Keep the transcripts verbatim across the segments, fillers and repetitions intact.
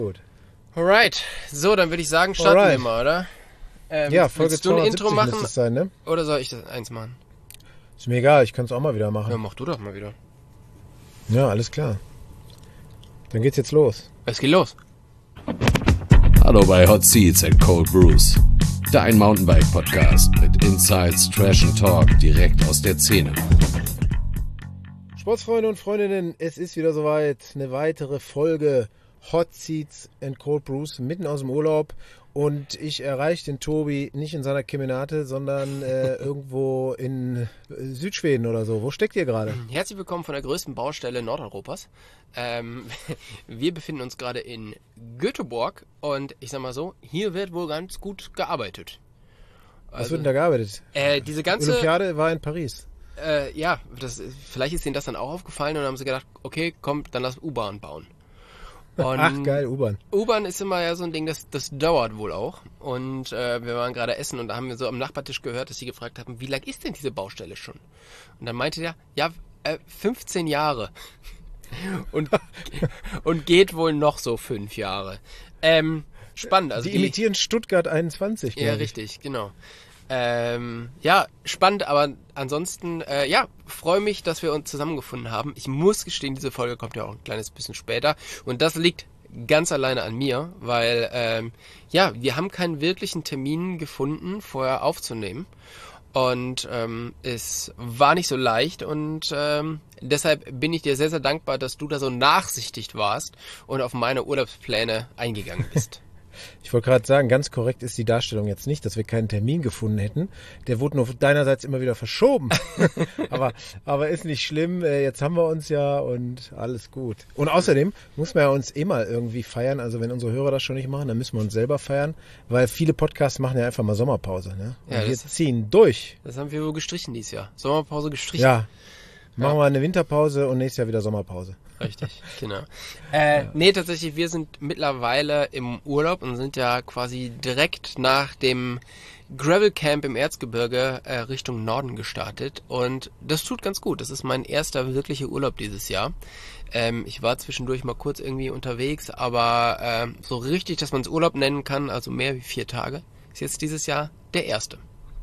Gut. Alright, so, dann würde ich sagen, starten Alright. wir mal, oder? Ähm, Ja, Folge willst du ein Intro zweihundertsiebzig machen müsste es sein, ne? oder soll ich das eins machen? Ist mir egal, ich kann es auch mal wieder Ja, machen. mach du doch mal wieder. Ja, alles klar. Dann geht's jetzt los. Es geht los. Hallo bei Hot Seats and Cold Brews. Dein Mountainbike-Podcast mit Insights, Trash and Talk direkt aus der Szene. Sportsfreunde und Freundinnen, es ist wieder soweit. Eine weitere Folge Hot Seats and Cold Brews mitten aus dem Urlaub. Und ich erreiche den Tobi nicht in seiner Kemenate, sondern äh, irgendwo in Südschweden oder so. Wo steckt ihr gerade? Herzlich willkommen von der größten Baustelle Nordeuropas. Ähm, wir befinden uns gerade in Göteborg und ich sag mal so, hier wird wohl ganz gut gearbeitet. Was wird denn da gearbeitet? Äh, diese ganze... Olympiade war in Paris. Äh, ja, das, vielleicht ist denen das dann auch aufgefallen und dann haben sie gedacht, okay, komm, dann lass U-Bahn bauen. Und Ach geil, U-Bahn. U-Bahn ist immer ja so ein Ding, das, das dauert wohl auch. Und äh, wir waren gerade essen und da haben wir so am Nachbartisch gehört, dass sie gefragt haben, wie lang ist denn diese Baustelle schon? Und dann meinte der, ja, äh, fünfzehn Jahre. und, und geht wohl noch so fünf Jahre. Ähm, spannend. Also die imitieren Stuttgart einundzwanzig. Ja, richtig, genau. Ähm, ja, spannend, aber ansonsten, äh, ja, freue mich, dass wir uns zusammengefunden haben. Ich muss gestehen, diese Folge kommt ja auch ein kleines bisschen später und das liegt ganz alleine an mir, weil, ähm, ja, wir haben keinen wirklichen Termin gefunden, vorher aufzunehmen und ähm, es war nicht so leicht und ähm, deshalb bin ich dir sehr, sehr dankbar, dass du da so nachsichtig warst und auf meine Urlaubspläne eingegangen bist. Ich wollte gerade sagen, ganz korrekt ist die Darstellung jetzt nicht, dass wir keinen Termin gefunden hätten. Der wurde nur deinerseits immer wieder verschoben. aber, aber ist nicht schlimm. Jetzt haben wir uns ja und alles gut. Und außerdem muss man ja uns eh mal irgendwie feiern. Also wenn unsere Hörer das schon nicht machen, dann müssen wir uns selber feiern. Weil viele Podcasts machen ja einfach mal Sommerpause. Ne? Und Ja, wir das- ziehen durch. Das haben wir wohl gestrichen dieses Jahr. Sommerpause gestrichen. Ja, machen wir eine Winterpause und nächstes Jahr wieder Sommerpause. Richtig, genau. Äh, nee, tatsächlich, wir sind mittlerweile im Urlaub und sind ja quasi direkt nach dem Gravel Camp im Erzgebirge äh, Richtung Norden gestartet und das tut ganz gut. Das ist mein erster wirklicher Urlaub dieses Jahr. Ähm, ich war zwischendurch mal kurz irgendwie unterwegs, aber äh, so richtig, dass man es Urlaub nennen kann, also mehr wie vier Tage, ist jetzt dieses Jahr der erste.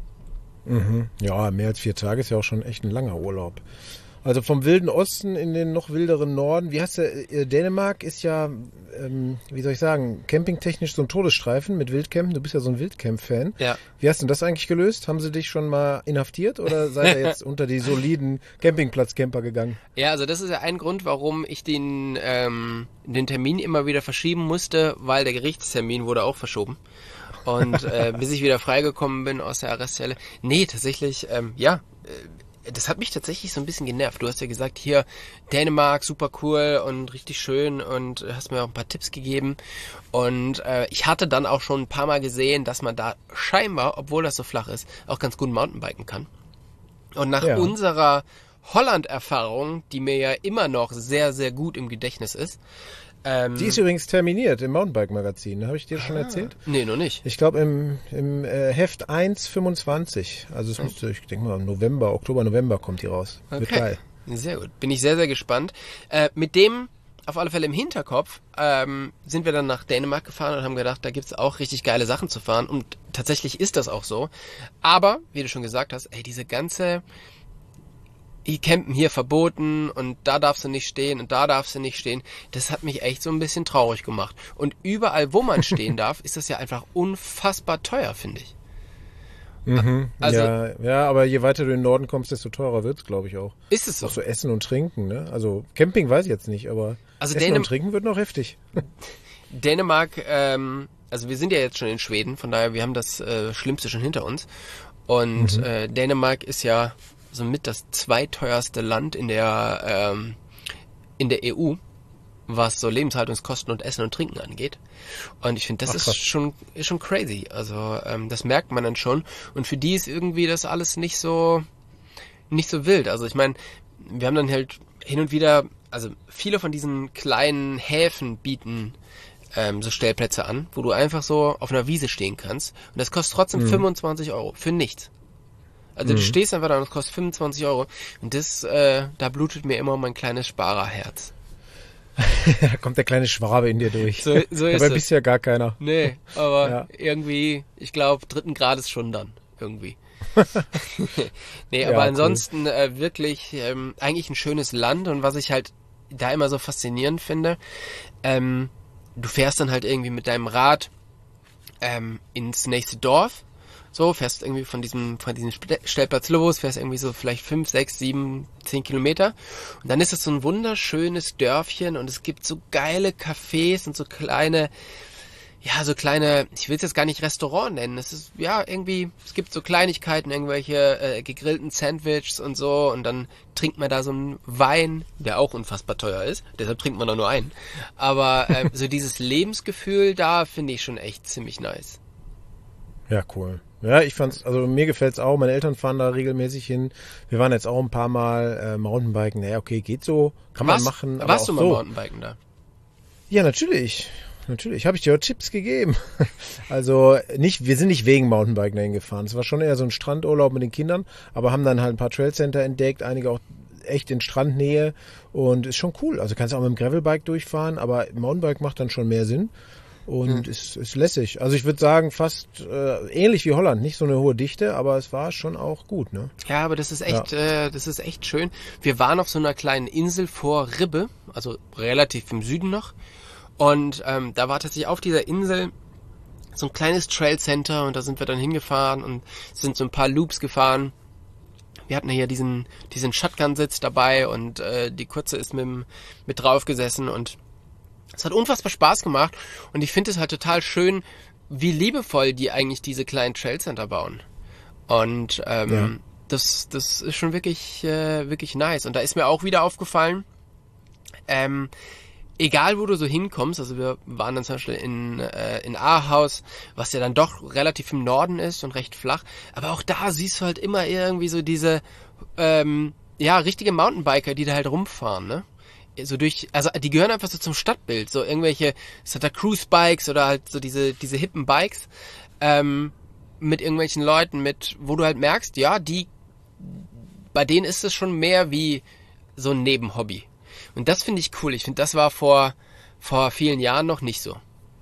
Mhm. Ja, mehr als vier Tage ist ja auch schon echt ein langer Urlaub. Also vom wilden Osten in den noch wilderen Norden. Wie heißt der? äh, Dänemark ist ja, ähm, wie soll ich sagen, campingtechnisch so ein Todesstreifen mit Wildcampen. Du bist ja so ein Wildcamp-Fan. Ja. Wie hast du das eigentlich gelöst? Haben sie dich schon mal inhaftiert oder seid ihr jetzt unter die soliden Campingplatz-Camper gegangen? Ja, also das ist ja ein Grund, warum ich den, ähm, den Termin immer wieder verschieben musste, weil der Gerichtstermin wurde auch verschoben. Und äh, bis ich wieder freigekommen bin aus der Arrestzelle. Nee, tatsächlich, ähm, ja, äh, das hat mich tatsächlich so ein bisschen genervt. Du hast ja gesagt, hier Dänemark, super cool und richtig schön und hast mir auch ein paar Tipps gegeben. Und äh, ich hatte dann auch schon ein paar Mal gesehen, dass man da scheinbar, obwohl das so flach ist, auch ganz gut Mountainbiken kann. Und nach Ja. unserer Holland-Erfahrung, die mir ja immer noch sehr, sehr gut im Gedächtnis ist. Ähm, Die ist übrigens terminiert im Mountainbike-Magazin. Habe ich dir schon erzählt? Nee, noch nicht. Ich glaube im, im äh, Heft eins fünfundzwanzig. Also es müsste, ich denke mal, im November, Oktober, November kommt die raus. Wird Okay. geil. Sehr gut. Bin ich sehr, sehr gespannt. Äh, mit dem auf alle Fälle im Hinterkopf ähm, sind wir dann nach Dänemark gefahren und haben gedacht, da gibt's auch richtig geile Sachen zu fahren. Und tatsächlich ist das auch so. Aber, wie du schon gesagt hast, ey, diese ganze... Die campen hier verboten und da darfst du nicht stehen und da darfst du nicht stehen. Das hat mich echt so ein bisschen traurig gemacht. Und überall, wo man stehen darf, ist das ja einfach unfassbar teuer, finde ich. Mhm. Also- ja, ja, aber je weiter du in den Norden kommst, desto teurer wird's, glaube ich auch. Ist es so? Auch so Essen und Trinken, ne? Also Camping weiß ich jetzt nicht, aber Also Essen Dänem- und Trinken wird noch heftig. Dänemark, ähm, also wir sind ja jetzt schon in Schweden, von daher, wir haben das äh, Schlimmste schon hinter uns. Und Mhm. äh, Dänemark ist ja somit das zweiteuerste Land in der ähm, in der E U, was so Lebenshaltungskosten und Essen und Trinken angeht. Und ich finde, das Ach, ist krass. schon ist schon crazy. Also ähm, das merkt man dann schon. Und für die ist irgendwie das alles nicht so nicht so wild. Also ich meine, wir haben dann halt hin und wieder, also viele von diesen kleinen Häfen bieten ähm, so Stellplätze an, wo du einfach so auf einer Wiese stehen kannst. Und das kostet trotzdem Mhm. fünfundzwanzig Euro für nichts. Also du Mhm. stehst einfach da und es kostet fünfundzwanzig Euro. Und das, äh, da blutet mir immer mein kleines Sparerherz. Da kommt der kleine Schwabe in dir durch. So, so ist Dabei es. bist du ja gar keiner. Nee, aber Ja. irgendwie, ich glaube, dritten Grades schon dann. Irgendwie. Nee, Ja, aber cool. ansonsten äh, wirklich ähm, eigentlich ein schönes Land und was ich halt da immer so faszinierend finde, ähm, du fährst dann halt irgendwie mit deinem Rad ähm, ins nächste Dorf, so, fährst irgendwie von diesem, von diesem Sp- Stellplatz los, fährst irgendwie so vielleicht fünf, sechs, sieben, zehn Kilometer und dann ist es so ein wunderschönes Dörfchen und es gibt so geile Cafés und so kleine, ja, so kleine, ich will es jetzt gar nicht Restaurant nennen, es ist, ja, irgendwie, es gibt so Kleinigkeiten, irgendwelche äh, gegrillten Sandwiches und so und dann trinkt man da so einen Wein, der auch unfassbar teuer ist, deshalb trinkt man da nur einen, aber äh, so dieses Lebensgefühl da finde ich schon echt ziemlich nice. Ja, cool. Ja, ich fand's, also mir gefällt's auch. Meine Eltern fahren da regelmäßig hin. Wir waren jetzt auch ein paar Mal äh, Mountainbiken. Naja, okay, geht so. Kann man Was? machen. Aber Warst auch du mal so. Mountainbiken da? Ja, natürlich. Natürlich. Habe ich dir auch Tipps gegeben. Also nicht, wir sind nicht wegen Mountainbiken dahin gefahren. Es war schon eher so ein Strandurlaub mit den Kindern, aber haben dann halt ein paar Trailcenter entdeckt, einige auch echt in Strandnähe und ist schon cool. Also kannst du auch mit dem Gravelbike durchfahren, aber Mountainbike macht dann schon mehr Sinn. Und Hm. ist, ist lässig. Also ich würde sagen, fast äh, ähnlich wie Holland. Nicht so eine hohe Dichte, aber es war schon auch gut, ne? Ja, aber das ist echt, äh, das ist echt schön. Wir waren auf so einer kleinen Insel vor Ribbe, also relativ im Süden noch. Und ähm, da war tatsächlich auf dieser Insel so ein kleines Trailcenter und da sind wir dann hingefahren und sind so ein paar Loops gefahren. Wir hatten ja hier diesen, diesen Shotgun-Sitz dabei und äh, die Kurze ist mit, dem- mit drauf gesessen und es hat unfassbar Spaß gemacht und ich finde es halt total schön, wie liebevoll die eigentlich diese kleinen Trailcenter bauen. Und ähm, Ja. das, das ist schon wirklich, äh, wirklich nice. Und da ist mir auch wieder aufgefallen, ähm, egal wo du so hinkommst, also wir waren dann zum Beispiel in, äh, in Ahaus, was ja dann doch relativ im Norden ist und recht flach, aber auch da siehst du halt immer irgendwie so diese, ähm, ja, richtige Mountainbiker, die da halt rumfahren, ne? So durch, also die gehören einfach so zum Stadtbild, so irgendwelche Santa Cruz Bikes oder halt so diese, diese hippen Bikes, ähm, mit irgendwelchen Leuten, mit, wo du halt merkst, ja, die, bei denen ist es schon mehr wie so ein Nebenhobby. Und das finde ich cool. Ich finde, das war vor, vor vielen Jahren noch nicht so.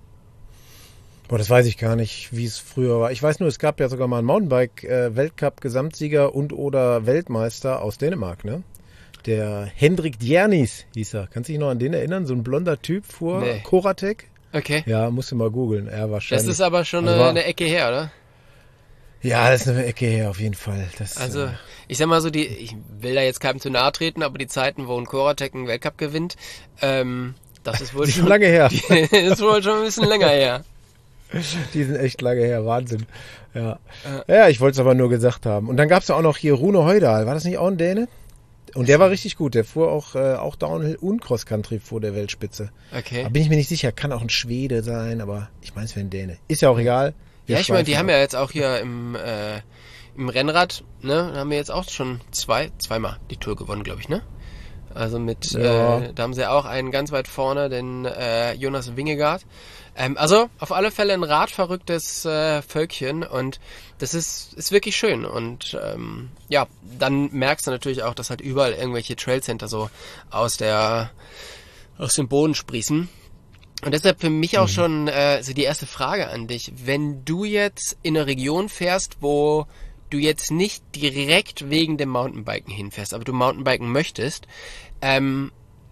Boah, das weiß ich gar nicht, wie es früher war. Ich weiß nur, es gab ja sogar mal einen Mountainbike-Weltcup-Gesamtsieger und oder Weltmeister aus Dänemark, ne? Der Hendrik Djernis hieß er. Kannst du dich noch an den erinnern? So ein blonder Typ fuhr Nee. Coratec. Okay. Ja, musst du mal googeln. Er Das wahrscheinlich. ist aber schon Also eine, war- eine Ecke her, oder? Ja, das ist eine Ecke her, auf jeden Fall. Das, Also, äh, ich sag mal so, die, ich will da jetzt keinem zu nahe treten, aber die Zeiten, wo ein Coratec einen Weltcup gewinnt, ähm, das ist wohl die sind schon, lange her. ist wohl schon ein bisschen länger her. Die sind echt lange her, Wahnsinn. Ja, ja ich wollte es aber nur gesagt haben. Und dann gab es ja auch noch hier Rune Heudal. War das nicht auch ein Däne? Und der war richtig gut. Der fuhr auch, äh, auch Downhill und Cross-Country vor der Weltspitze. Okay. Da bin ich mir nicht sicher. Kann auch ein Schwede sein, aber ich meine, es wäre ein Däne. Ist ja auch egal. Wir Ja, ich meine, die schweifen haben ab. ja jetzt auch hier im, äh, im Rennrad, ne, haben wir jetzt auch schon zwei, zweimal die Tour gewonnen, glaube ich, ne? Also mit, Ja. äh, da haben sie ja auch einen ganz weit vorne, den äh, Jonas Wingegaard. Ähm, also auf alle Fälle ein radverrücktes äh, Völkchen und das ist, ist wirklich schön. Und ähm, ja, dann merkst du natürlich auch, dass halt überall irgendwelche Trailcenter so aus der aus dem Boden sprießen. Und deshalb für mich auch schon äh, so die erste Frage an dich. Wenn du jetzt in eine Region fährst, wo du jetzt nicht direkt wegen dem Mountainbiken hinfährst, aber du Mountainbiken möchtest, ähm,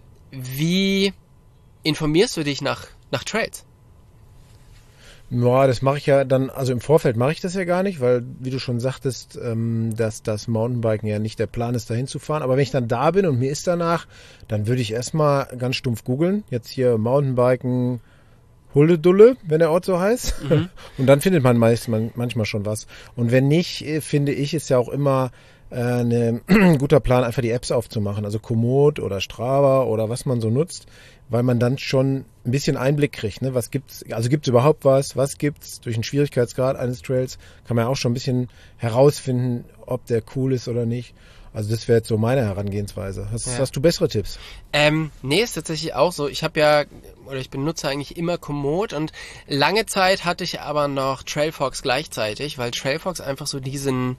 wie informierst du dich nach, nach Trails? Ja, das mache ich ja dann, also im Vorfeld mache ich das ja gar nicht, weil, wie du schon sagtest, ähm, dass das Mountainbiken ja nicht der Plan ist, dahin zu fahren. Aber wenn ich dann da bin und mir ist danach, dann würde ich erstmal ganz stumpf googeln. Jetzt hier Mountainbiken Hulledulle, wenn der Ort so heißt. Mhm. Und dann findet man meist, man, manchmal schon was. Und wenn nicht, äh, finde ich, ist ja auch immer äh, eine, ein guter Plan, einfach die Apps aufzumachen. Also Komoot oder Strava oder was man so nutzt, weil man dann schon ein bisschen Einblick kriegt, ne? Was gibt's, also gibt's überhaupt was? Was gibt's? Durch den Schwierigkeitsgrad eines Trails kann man ja auch schon ein bisschen herausfinden, ob der cool ist oder nicht. Also das wäre jetzt so meine Herangehensweise. Hast, Ja. hast du bessere Tipps? Ähm, nee, ist tatsächlich auch so. Ich habe ja, oder ich benutze eigentlich immer Komoot und lange Zeit hatte ich aber noch Trailfox gleichzeitig, weil Trailfox einfach so diesen,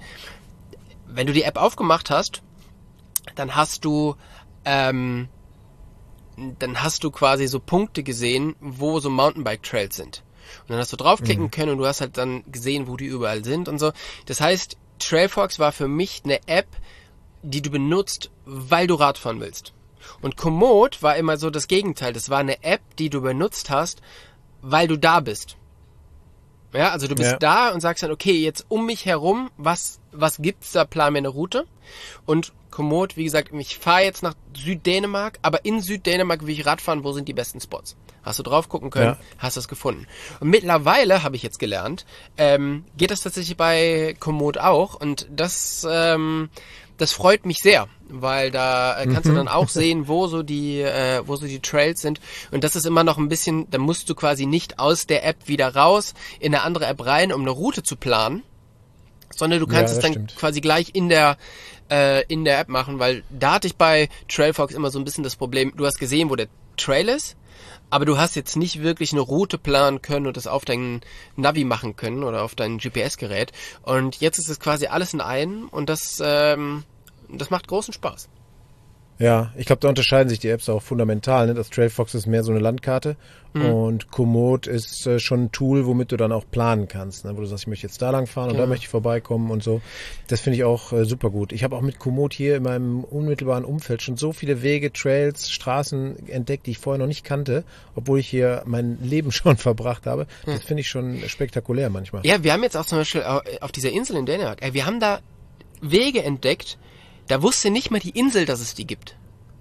wenn du die App aufgemacht hast, dann hast du ähm, dann hast du quasi so Punkte gesehen, wo so Mountainbike-Trails sind. Und dann hast du draufklicken mhm. können und du hast halt dann gesehen, wo die überall sind und so. Das heißt, Trailfox war für mich eine App, die du benutzt, weil du Radfahren willst. Und Komoot war immer so das Gegenteil. Das war eine App, die du benutzt hast, weil du da bist. Ja, also du bist ja. da und sagst dann, okay, jetzt um mich herum, was was gibt's da, plan mir eine Route. Und Komoot, wie gesagt, ich fahre jetzt nach Süddänemark, aber in Süddänemark will ich Radfahren, wo sind die besten Spots? Hast du drauf gucken können, ja. hast es gefunden. Und mittlerweile, habe ich jetzt gelernt, ähm, geht das tatsächlich bei Komoot auch und das ähm, das freut mich sehr, weil da äh, kannst mhm. du dann auch sehen, wo so die äh, wo so die Trails sind und das ist immer noch ein bisschen, da musst du quasi nicht aus der App wieder raus in eine andere App rein, um eine Route zu planen, sondern du kannst ja, es dann stimmt. quasi gleich in der äh, in der App machen, weil da hatte ich bei Trailfox immer so ein bisschen das Problem, du hast gesehen, wo der Trail ist, aber du hast jetzt nicht wirklich eine Route planen können und das auf dein Navi machen können oder auf dein G P S-Gerät. Und jetzt ist es quasi alles in einem und das, ähm, das macht großen Spaß. Ja, ich glaube, da unterscheiden sich die Apps auch fundamental. Ne? Das Trailfox ist mehr so eine Landkarte mhm. und Komoot ist äh, schon ein Tool, womit du dann auch planen kannst. Ne? Wo du sagst, ich möchte jetzt da lang fahren und ja. da möchte ich vorbeikommen und so. Das finde ich auch äh, super gut. Ich habe auch mit Komoot hier in meinem unmittelbaren Umfeld schon so viele Wege, Trails, Straßen entdeckt, die ich vorher noch nicht kannte, obwohl ich hier mein Leben schon verbracht habe. Das finde ich schon spektakulär manchmal. Ja, wir haben jetzt auch zum Beispiel auf dieser Insel in Dänemark, ey, wir haben da Wege entdeckt, da wusste nicht mal die Insel, dass es die gibt.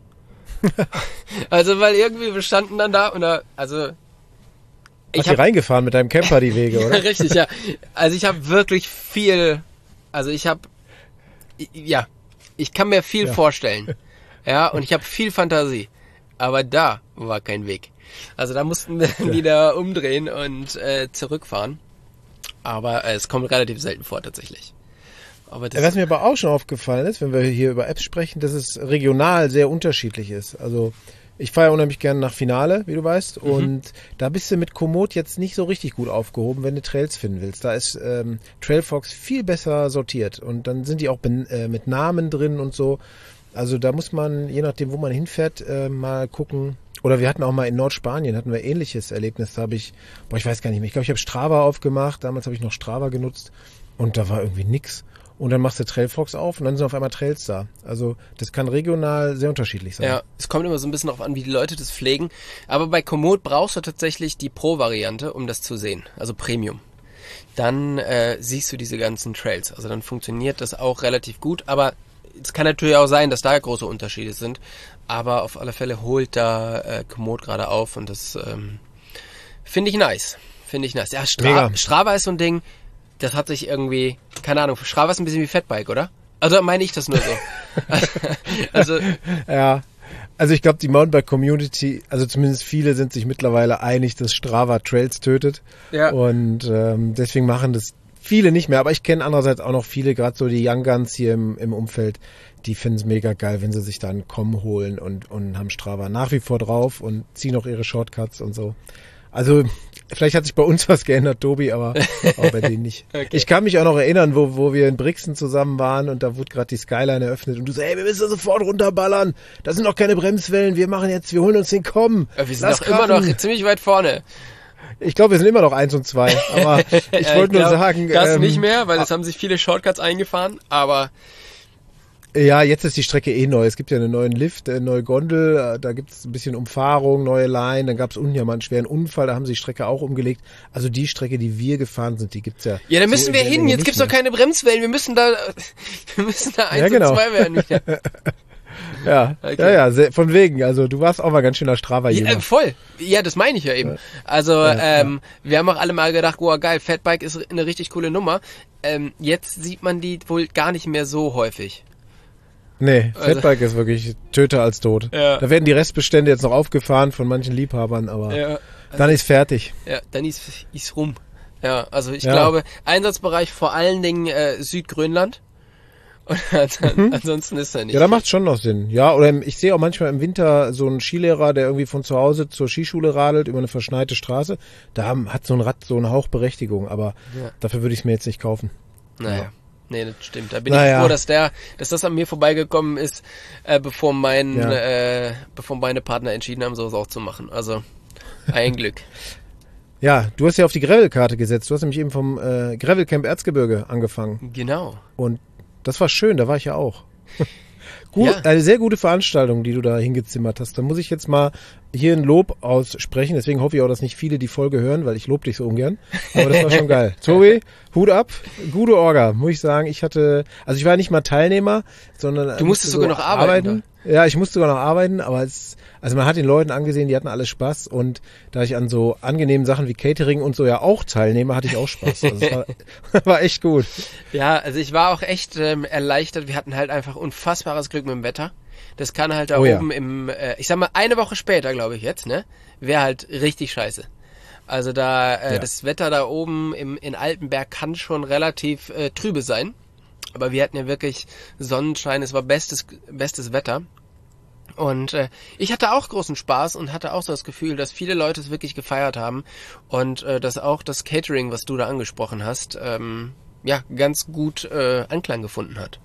Also, weil irgendwie wir standen dann da und da, also... Ich Hast du reingefahren mit deinem Camper die Wege, oder? Richtig, ja. Also ich habe wirklich viel, also ich habe, ja, ich kann mir viel ja. vorstellen. Ja, und ich habe viel Fantasie. Aber da war kein Weg. Also da mussten wir ja. wieder umdrehen und äh, zurückfahren. Aber äh, es kommt relativ selten vor, tatsächlich. Aber das Was mir aber auch schon aufgefallen ist, wenn wir hier über Apps sprechen, dass es regional sehr unterschiedlich ist. Also ich fahre ja unheimlich gerne nach Finale, wie du weißt, mhm. und da bist du mit Komoot jetzt nicht so richtig gut aufgehoben, wenn du Trails finden willst. Da ist ähm, Trailfox viel besser sortiert und dann sind die auch ben, äh, mit Namen drin und so. Also da muss man, je nachdem, wo man hinfährt, äh, mal gucken. Oder wir hatten auch mal in Nordspanien, hatten wir ähnliches Erlebnis. Da habe ich, boah, ich weiß gar nicht mehr, ich glaube, ich habe Strava aufgemacht. Damals habe ich noch Strava genutzt und da war irgendwie nix. Und dann machst du Trailfox auf und dann sind auf einmal Trails da. Also das kann regional sehr unterschiedlich sein. Ja, es kommt immer so ein bisschen darauf an, wie die Leute das pflegen. Aber bei Komoot brauchst du tatsächlich die Pro-Variante, um das zu sehen. Also Premium. Dann äh, siehst du diese ganzen Trails. Also dann funktioniert das auch relativ gut. Aber es kann natürlich auch sein, dass da große Unterschiede sind. Aber auf alle Fälle holt da äh, Komoot gerade auf. Und das ähm, finde ich nice. Finde ich nice. Ja, Stra- Strava ist so ein Ding... Das hat sich irgendwie, keine Ahnung, Strava ist ein bisschen wie Fatbike, oder? Also meine ich das nur so. also ja, also ich glaube, die Mountainbike-Community, also zumindest viele sind sich mittlerweile einig, dass Strava Trails tötet. Ja. Und ähm, deswegen machen das viele nicht mehr. Aber ich kenne andererseits auch noch viele, gerade so die Young Guns hier im, im Umfeld, die finden es mega geil, wenn sie sich dann Com holen und, und haben Strava nach wie vor drauf und ziehen auch ihre Shortcuts und so. Also vielleicht hat sich bei uns was geändert, Tobi, aber auch bei denen nicht. Okay. Ich kann mich auch noch erinnern, wo, wo wir in Brixen zusammen waren und da wurde gerade die Skyline eröffnet und du sagst, hey, wir müssen da sofort runterballern. Da sind noch keine Bremswellen, wir machen jetzt, wir holen uns den Com. Wir sind doch immer noch ziemlich weit vorne. Ich glaube, wir sind immer noch eins und zwei, aber ich wollte nur sagen... Das ähm, nicht mehr, weil es haben sich viele Shortcuts eingefahren, aber... Ja, jetzt ist die Strecke eh neu. Es gibt ja einen neuen Lift, eine neue Gondel, da gibt es ein bisschen Umfahrung, neue Line, dann gab es unten ja mal einen schweren Unfall, da haben sie die Strecke auch umgelegt. Also die Strecke, die wir gefahren sind, die gibt's ja. Ja, da müssen so wir hin, jetzt gibt's doch keine Bremswellen, wir müssen da, wir müssen da eins ja, genau. und zwei werden. ja, okay. ja, ja, sehr, von wegen, also du warst auch mal ganz schöner Strava-Jünger. Ja, voll, ja, das meine ich ja eben. Also ja, ähm, ja. wir haben auch alle mal gedacht, oh geil, Fatbike ist eine richtig coole Nummer. Ähm, jetzt sieht man die wohl gar nicht mehr so häufig. Nee, Fatbike also, ist wirklich töter als tot. Ja. Da werden die Restbestände jetzt noch aufgefahren von manchen Liebhabern, aber ja, also, dann ist fertig. Ja, dann ist ist rum. Ja, also ich ja. glaube, Einsatzbereich vor allen Dingen äh, Südgrönland. Und mhm. ansonsten ist er nicht. Ja, da macht schon noch Sinn. Ja, oder ich sehe auch manchmal im Winter so einen Skilehrer, der irgendwie von zu Hause zur Skischule radelt über eine verschneite Straße. Da hat so ein Rad so eine Hauchberechtigung, aber ja. dafür würde ich es mir jetzt nicht kaufen. Naja. Ja. Nee, das stimmt. Da bin naja. ich froh, dass der, dass das an mir vorbeigekommen ist, äh, bevor mein, ja. äh, bevor meine Partner entschieden haben, sowas auch zu machen. Also ein Glück. Ja, du hast ja auf die Gravel-Karte gesetzt. Du hast nämlich eben vom äh, Gravel-Camp Erzgebirge angefangen. Genau. Und das war schön, da war ich ja auch. Gut, Ja. Eine sehr gute Veranstaltung, die du da hingezimmert hast. Da muss ich jetzt mal hier ein Lob aussprechen. Deswegen hoffe ich auch, dass nicht viele die Folge hören, weil ich lobe dich so ungern. Aber das war schon geil. Tobi, Hut ab. Gute Orga, muss ich sagen. Ich hatte, also ich war nicht mal Teilnehmer, sondern... Du musstest so sogar noch arbeiten. arbeiten. Ja, ich musste sogar noch arbeiten, aber es, also man hat den Leuten angesehen, die hatten alle Spaß und da ich an so angenehmen Sachen wie Catering und so ja auch teilnehme, hatte ich auch Spaß. Also es war, war echt gut. Ja, also ich war auch echt ähm, erleichtert. Wir hatten halt einfach unfassbares Glück mit dem Wetter. Das kann halt da Oh ja. oben im, äh, ich sag mal, eine Woche später, glaube ich jetzt, ne, wäre halt richtig scheiße. Also da, äh, Ja. das Wetter da oben im, in Altenberg kann schon relativ äh, trübe sein. Aber wir hatten ja wirklich Sonnenschein, es war bestes, bestes Wetter. Und äh, ich hatte auch großen Spaß und hatte auch so das Gefühl, dass viele Leute es wirklich gefeiert haben und äh, dass auch das Catering, was du da angesprochen hast, ähm, ja, ganz gut äh, Anklang gefunden hat.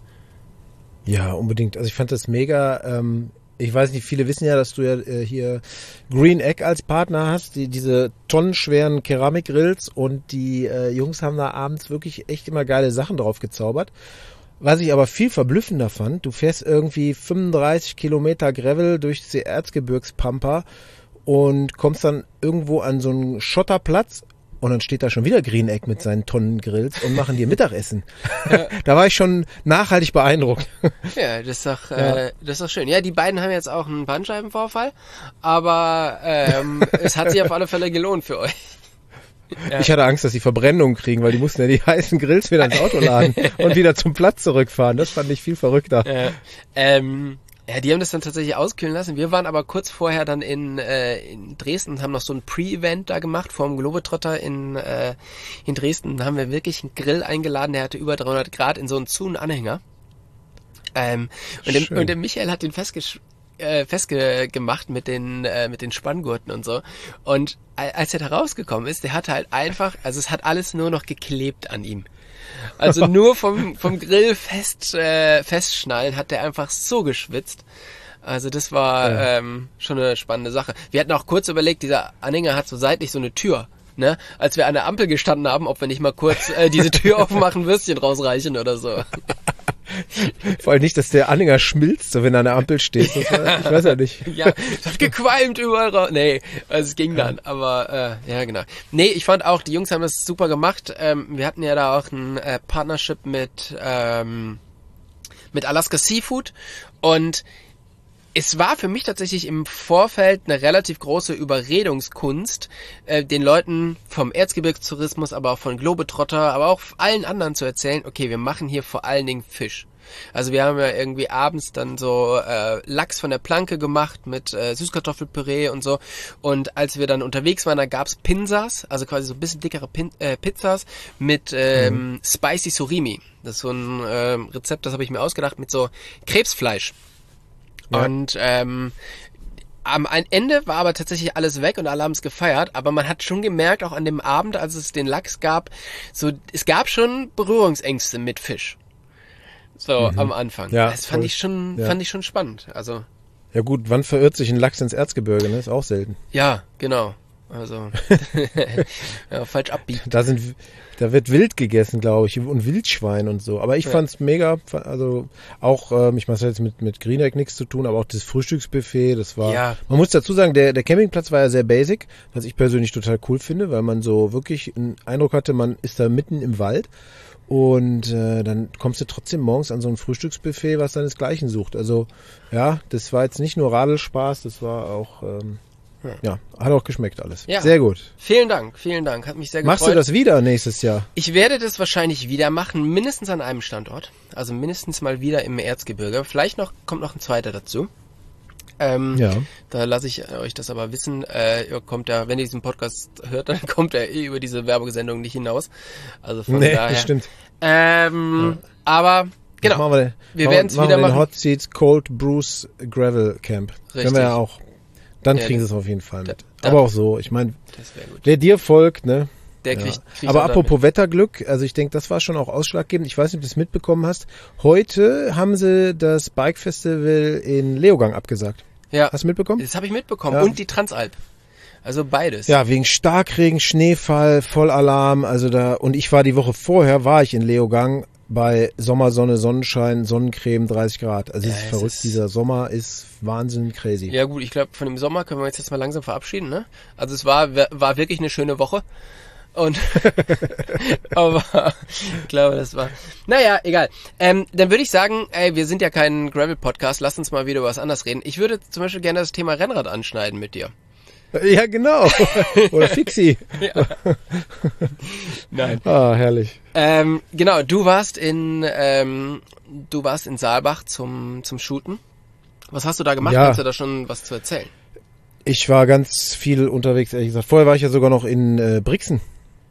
Ja, unbedingt. Also ich fand das mega. Ähm, ich weiß nicht, viele wissen ja, dass du ja äh, hier Green Egg als Partner hast, die diese tonnenschweren Keramikgrills und die äh, Jungs haben da abends wirklich echt immer geile Sachen drauf gezaubert. Was ich aber viel verblüffender fand, du fährst irgendwie fünfunddreißig Kilometer Gravel durch die Erzgebirgspampa und kommst dann irgendwo an so einen Schotterplatz und dann steht da schon wieder Green Egg mit seinen Tonnengrills und machen dir Mittagessen. Ja. Da war ich schon nachhaltig beeindruckt. Ja, das ist doch, Ja. äh, das ist doch schön. Ja, die beiden haben jetzt auch einen Bandscheibenvorfall, aber ähm, es hat sich auf alle Fälle gelohnt für euch. Ja. Ich hatte Angst, dass sie Verbrennung kriegen, weil die mussten ja die heißen Grills wieder ins Auto laden und wieder zum Platz zurückfahren. Das fand ich viel verrückter. Ja, ähm, ja, die haben das dann tatsächlich auskühlen lassen. Wir waren aber kurz vorher dann in, äh, in Dresden und haben noch so ein Pre-Event da gemacht vor dem Globetrotter in, äh, in Dresden. Da haben wir wirklich einen Grill eingeladen, der hatte über dreihundert Grad in so einen Zu-Anhänger. Ähm, und, der, und der Michael hat den festgesch äh, festgemacht mit den äh, mit den Spanngurten und so. Und als er da rausgekommen ist, der hatte halt einfach, also es hat alles nur noch geklebt an ihm. Also nur vom vom Grill fest äh, festschnallen hat der einfach so geschwitzt. Also das war ja. ähm, schon eine spannende Sache. Wir hatten auch kurz überlegt, dieser Anhänger hat so seitlich so eine Tür. Ne? Als wir an der Ampel gestanden haben, ob wir nicht mal kurz äh, diese Tür aufmachen, Würstchen rausreichen oder so. Vor allem nicht, dass der Anhänger schmilzt, so wenn er an der Ampel steht. Das war, ich weiß ja nicht. Ja, es hat gequalmt überall raus. Nee, also es ging dann, aber äh, ja genau. Nee, ich fand auch, die Jungs haben das super gemacht. Ähm, wir hatten ja da auch ein äh, Partnership mit, ähm, mit Alaska Seafood und es war für mich tatsächlich im Vorfeld eine relativ große Überredungskunst, äh, den Leuten vom Erzgebirgstourismus, aber auch von Globetrotter, aber auch allen anderen zu erzählen, okay, wir machen hier vor allen Dingen Fisch. Also wir haben ja irgendwie abends dann so äh, Lachs von der Planke gemacht mit äh, Süßkartoffelpüree und so. Und als wir dann unterwegs waren, da gab's Pinsas, also quasi so ein bisschen dickere Pin äh, Pizzas mit ähm, mhm. Spicy Surimi. Das ist so ein äh, Rezept, das habe ich mir ausgedacht mit so Krebsfleisch. Ja. Und ähm, am Ende war aber tatsächlich alles weg und alle haben es gefeiert, aber man hat schon gemerkt, auch an dem Abend, als es den Lachs gab, so es gab schon Berührungsängste mit Fisch. So mhm. am Anfang. Ja, das fand voll. ich schon, ja. fand ich schon spannend. Also ja gut, wann verirrt sich ein Lachs ins Erzgebirge? Ne? Ist auch selten. Ja, genau. Also ja, falsch abbiegen. Da sind, da wird Wild gegessen, glaube ich, und Wildschwein und so. Aber ich ja. fand's mega, also auch, ähm, ich mache jetzt mit mit Green Egg nichts zu tun, aber auch das Frühstücksbuffet, das war. Ja. Man muss dazu sagen, der der Campingplatz war ja sehr basic, was ich persönlich total cool finde, weil man so wirklich einen Eindruck hatte, man ist da mitten im Wald. Und äh, dann kommst du trotzdem morgens an so ein Frühstücksbuffet, was seinesgleichen sucht. Also ja, das war jetzt nicht nur Radelspaß, das war auch ähm, ja. ja, hat auch geschmeckt alles. Ja. Sehr gut. Vielen Dank, vielen Dank, hat mich sehr gefreut. Machst du das wieder nächstes Jahr? Ich werde das wahrscheinlich wieder machen, mindestens an einem Standort. Also mindestens mal wieder im Erzgebirge. Vielleicht noch kommt noch ein zweiter dazu. Ähm, ja. Da lasse ich euch das aber wissen. Äh, ihr kommt ja, wenn ihr diesen Podcast hört, dann kommt er eh über diese Werbesendung nicht hinaus. Also von nee, daher. Das stimmt. Ähm, ja. Aber genau, machen wir, wir werden es wieder machen. machen. Hot Seats Cold Brews Gravel Camp. Richtig. Können wir ja auch. Dann ja, kriegen sie es auf jeden Fall mit. Da, aber auch so. Ich meine, das wäre gut. wer dir folgt, ne, Der kriegt, Ja. kriegt Aber auch apropos Wetterglück, also ich denke, das war schon auch ausschlaggebend. Ich weiß nicht, ob du es mitbekommen hast. Heute haben sie das Bike Festival in Leogang abgesagt. Ja, Hast du mitbekommen? das habe ich mitbekommen. Ja. Und die Transalp. Also beides. Ja, wegen Starkregen, Schneefall, Vollalarm, also da, und ich war die Woche vorher, war ich in Leogang bei Sommersonne, Sonnenschein, Sonnencreme, dreißig Grad. Also es Ja, ist es verrückt, ist- dieser Sommer ist Wahnsinn crazy. Ja gut, ich glaube, von dem Sommer können wir uns jetzt mal langsam verabschieden, ne? Also es war, war wirklich eine schöne Woche. Und aber ich glaube, das war. Naja, egal. Ähm, dann würde ich sagen, ey, wir sind ja kein Gravel-Podcast, lass uns mal wieder über was anderes reden. Ich würde zum Beispiel gerne das Thema Rennrad anschneiden mit dir. Ja, genau. Oder Fixie. Nein. Ah, herrlich. Ähm, genau, du warst in ähm, du warst in Saalbach zum zum Shooten. Was hast du da gemacht? Ja. Kannst du da schon was zu erzählen? Ich war ganz viel unterwegs, ehrlich gesagt. Vorher war ich ja sogar noch in äh, Brixen.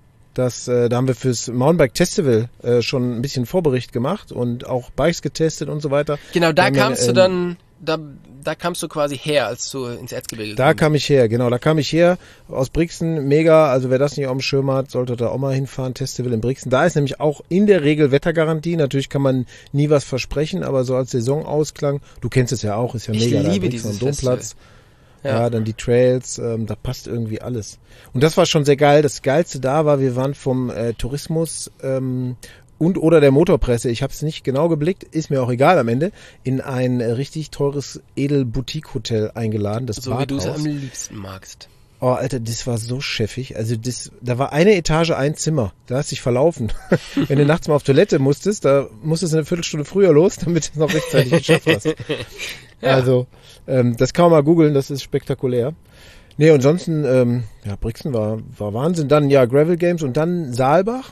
Das, äh, da haben wir fürs Mountainbike Festival äh, schon ein bisschen Vorbericht gemacht und auch Bikes getestet und so weiter. Genau, da Wir haben ja, kamst du ähm, dann, da, da kamst du quasi her, als du ins Erzgebirge Da gekommen kam ich her, genau, da kam ich her aus Brixen, mega, also wer das nicht auf dem Schirm hat, sollte da auch mal hinfahren, Festival in Brixen. Da ist nämlich auch in der Regel Wettergarantie, natürlich kann man nie was versprechen, aber so als Saisonausklang, du kennst es ja auch, ist ja Ich mega, da liebe Brixen dieses am Domplatz. Festival. Ja. Ja. dann die Trails, ähm, da passt irgendwie alles. Und das war schon sehr geil. Das Geilste da war, wir waren vom äh, Tourismus ähm, und oder der Motorpresse, ich habe es nicht genau geblickt, ist mir auch egal am Ende, in ein äh, richtig teures Edel-Boutique-Hotel eingeladen, das So wie du es Badhaus. am liebsten magst. Oh, Alter, das war so chefig. Also das, da war eine Etage, ein Zimmer. Da hast du dich verlaufen. Wenn du nachts mal auf Toilette musstest, da musstest du eine Viertelstunde früher los, damit du es noch rechtzeitig geschafft hast. Ja. Also, ähm, das kann man mal googeln, das ist spektakulär. Nee, und ansonsten, ähm, ja, Brixen war, war Wahnsinn. Dann, ja, Gravel Games und dann Saalbach.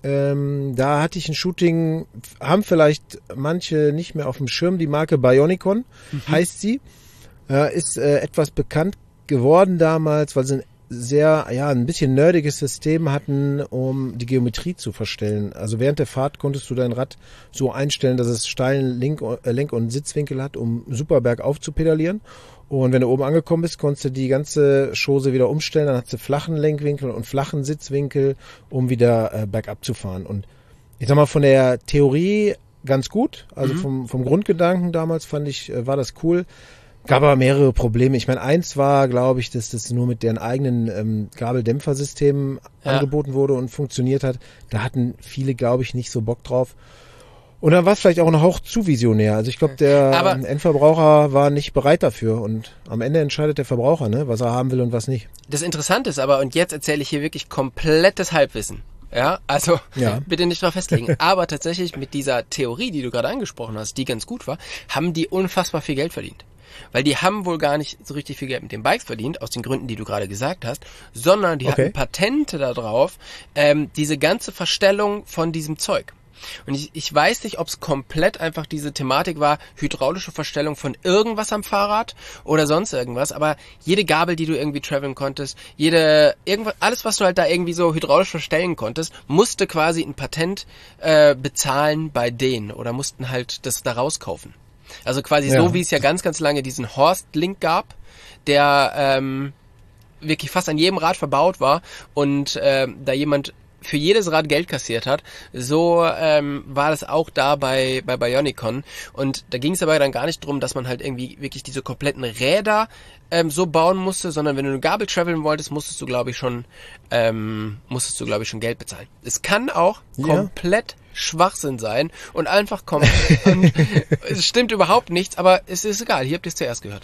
Ähm, da hatte ich ein Shooting, haben vielleicht manche nicht mehr auf dem Schirm, die Marke Bionicon heißt sie. Äh, ist äh, etwas bekannt geworden damals, weil sie ein sehr, ja, ein bisschen nerdiges System hatten, um die Geometrie zu verstellen. Also während der Fahrt konntest du dein Rad so einstellen, dass es steilen Lenk- äh, Lenk- und Sitzwinkel hat, um super bergauf zu pedalieren. Und wenn du oben angekommen bist, konntest du die ganze Chose wieder umstellen. Dann hast du flachen Lenkwinkel und flachen Sitzwinkel, um wieder äh, bergab zu fahren. Und ich sag mal, von der Theorie ganz gut. Also Mhm. vom, vom Grundgedanken damals fand ich, äh, war das cool. Gab aber mehrere Probleme. Ich meine, eins war, glaube ich, dass das nur mit deren eigenen ähm, Gabeldämpfersystemen Ja. angeboten wurde und funktioniert hat. Da hatten viele, glaube ich, nicht so Bock drauf. Und dann war es vielleicht auch ein Hauch zu visionär. Also ich glaube, der Aber- ähm, Endverbraucher war nicht bereit dafür. Und am Ende entscheidet der Verbraucher, ne, was er haben will und was nicht. Das Interessante ist aber, und jetzt erzähle ich hier wirklich komplettes Halbwissen. Ja, also Ja. bitte nicht drauf festlegen. Aber tatsächlich mit dieser Theorie, die du gerade angesprochen hast, die ganz gut war, haben die unfassbar viel Geld verdient. Weil die haben wohl gar nicht so richtig viel Geld mit den Bikes verdient, aus den Gründen, die du gerade gesagt hast, sondern die Okay. hatten Patente darauf, ähm, diese ganze Verstellung von diesem Zeug. Und ich, ich weiß nicht, ob es komplett einfach diese Thematik war, hydraulische Verstellung von irgendwas am Fahrrad oder sonst irgendwas, aber jede Gabel, die du irgendwie traveln konntest, jede, irgendwas, alles, was du halt da irgendwie so hydraulisch verstellen konntest, musste quasi ein Patent äh, bezahlen bei denen oder mussten halt das da rauskaufen. Also quasi Ja. so, wie es ja ganz, ganz lange diesen Horst-Link gab, der ähm, wirklich fast an jedem Rad verbaut war und ähm, da jemand für jedes Rad Geld kassiert hat, so ähm, war das auch da bei bei Bionicon. Und da ging es aber dann gar nicht drum, dass man halt irgendwie wirklich diese kompletten Räder ähm, so bauen musste, sondern wenn du eine Gabel traveln wolltest, musstest du, glaube ich, schon ähm, musstest du, glaube ich, schon Geld bezahlen. Es kann auch Ja. komplett Schwachsinn sein und einfach kommt. Und es stimmt überhaupt nichts, aber es ist egal. Hier habt ihr es zuerst gehört.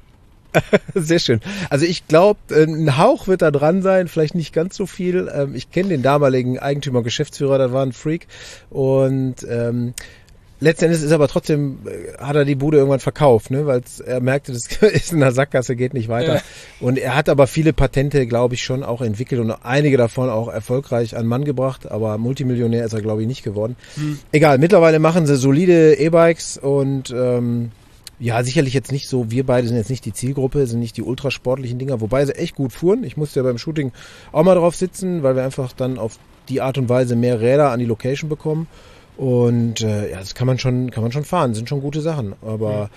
Sehr schön. Also ich glaube, ein Hauch wird da dran sein, vielleicht nicht ganz so viel. Ähm, Ich kenne den damaligen Eigentümer, Geschäftsführer, das war ein Freak. Und ähm, letztendlich ist aber trotzdem, äh, hat er die Bude irgendwann verkauft, ne, weil er merkte, das ist in der Sackgasse, geht nicht weiter. Ja. Und er hat aber viele Patente, glaube ich, schon auch entwickelt und einige davon auch erfolgreich an Mann gebracht, aber Multimillionär ist er, glaube ich, nicht geworden. Hm. Egal, mittlerweile machen sie solide E-Bikes und ähm, ja, sicherlich jetzt nicht so, wir beide sind jetzt nicht die Zielgruppe, sind nicht die ultrasportlichen Dinger, wobei sie echt gut fuhren. Ich musste ja beim Shooting auch mal drauf sitzen, weil wir einfach dann auf die Art und Weise mehr Räder an die Location bekommen. Und äh, ja, das kann man schon, kann man schon fahren, sind schon gute Sachen. Aber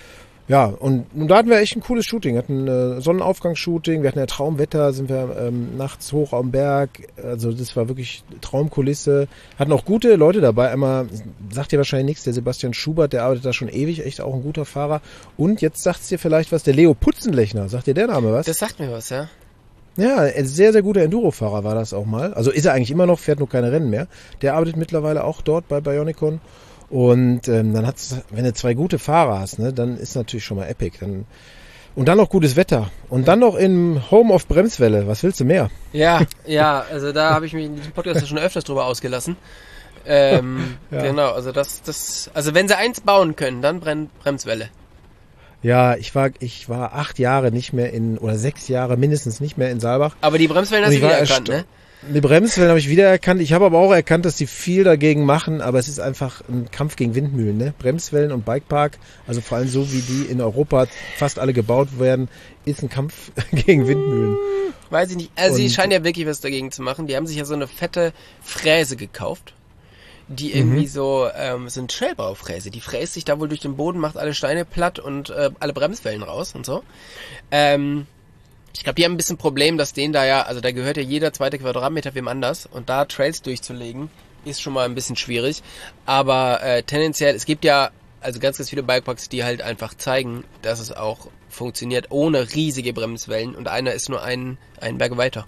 Ja, und, und da hatten wir echt ein cooles Shooting. Wir hatten äh, Sonnenaufgangsshooting, wir hatten ja Traumwetter, sind wir ähm, nachts hoch am Berg. Also das war wirklich Traumkulisse. Hatten auch gute Leute dabei. Einmal sagt dir wahrscheinlich nichts, der Sebastian Schubert, der arbeitet da schon ewig, echt auch ein guter Fahrer. Und jetzt sagt's dir vielleicht was, der Leo Putzenlechner. Sagt dir der Name was? Das sagt mir was, ja. Ja, ein sehr, sehr guder Enduro-Fahrer war das auch mal. Also ist er eigentlich immer noch, fährt nur keine Rennen mehr. Der arbeitet mittlerweile auch dort bei Bionicon. Und ähm, dann hat's, wenn du zwei gute Fahrer hast, ne, dann ist natürlich schon mal epic. Dann, und dann noch gutes Wetter. Und dann noch im Home of Bremswelle. Was willst du mehr? Ja, ja, also da habe ich mich in diesem Podcast schon öfters drüber ausgelassen. Ähm, ja. Genau, also das, das, also wenn sie eins bauen können, dann Brem- Bremswelle. Ja, ich war, ich war acht Jahre nicht mehr in, oder sechs Jahre mindestens nicht mehr in Saalbach. Aber die Bremswellen hast du wieder erkannt, ne? Die Bremswellen habe ich wiedererkannt. Ich habe aber auch erkannt, dass die viel dagegen machen, aber es ist einfach ein Kampf gegen Windmühlen, ne? Bremswellen und Bikepark, also vor allem so wie die in Europa fast alle gebaut werden, ist ein Kampf gegen Windmühlen. Weiß ich nicht. Also und sie scheinen ja wirklich was dagegen zu machen. Die haben sich ja so eine fette Fräse gekauft, die irgendwie mhm. so, ähm, so eine Trailbaufräse. Die fräst sich da wohl durch den Boden, macht alle Steine platt und äh, alle Bremswellen raus und so. Ähm, Ich glaube, die haben ein bisschen Problem, dass denen da ja, also da gehört ja jeder zweite Quadratmeter wem anders und da Trails durchzulegen, ist schon mal ein bisschen schwierig. Aber äh, tendenziell, es gibt ja also ganz, ganz viele Bikeparks, die halt einfach zeigen, dass es auch funktioniert ohne riesige Bremswellen und einer ist nur einen, einen Berg weiter.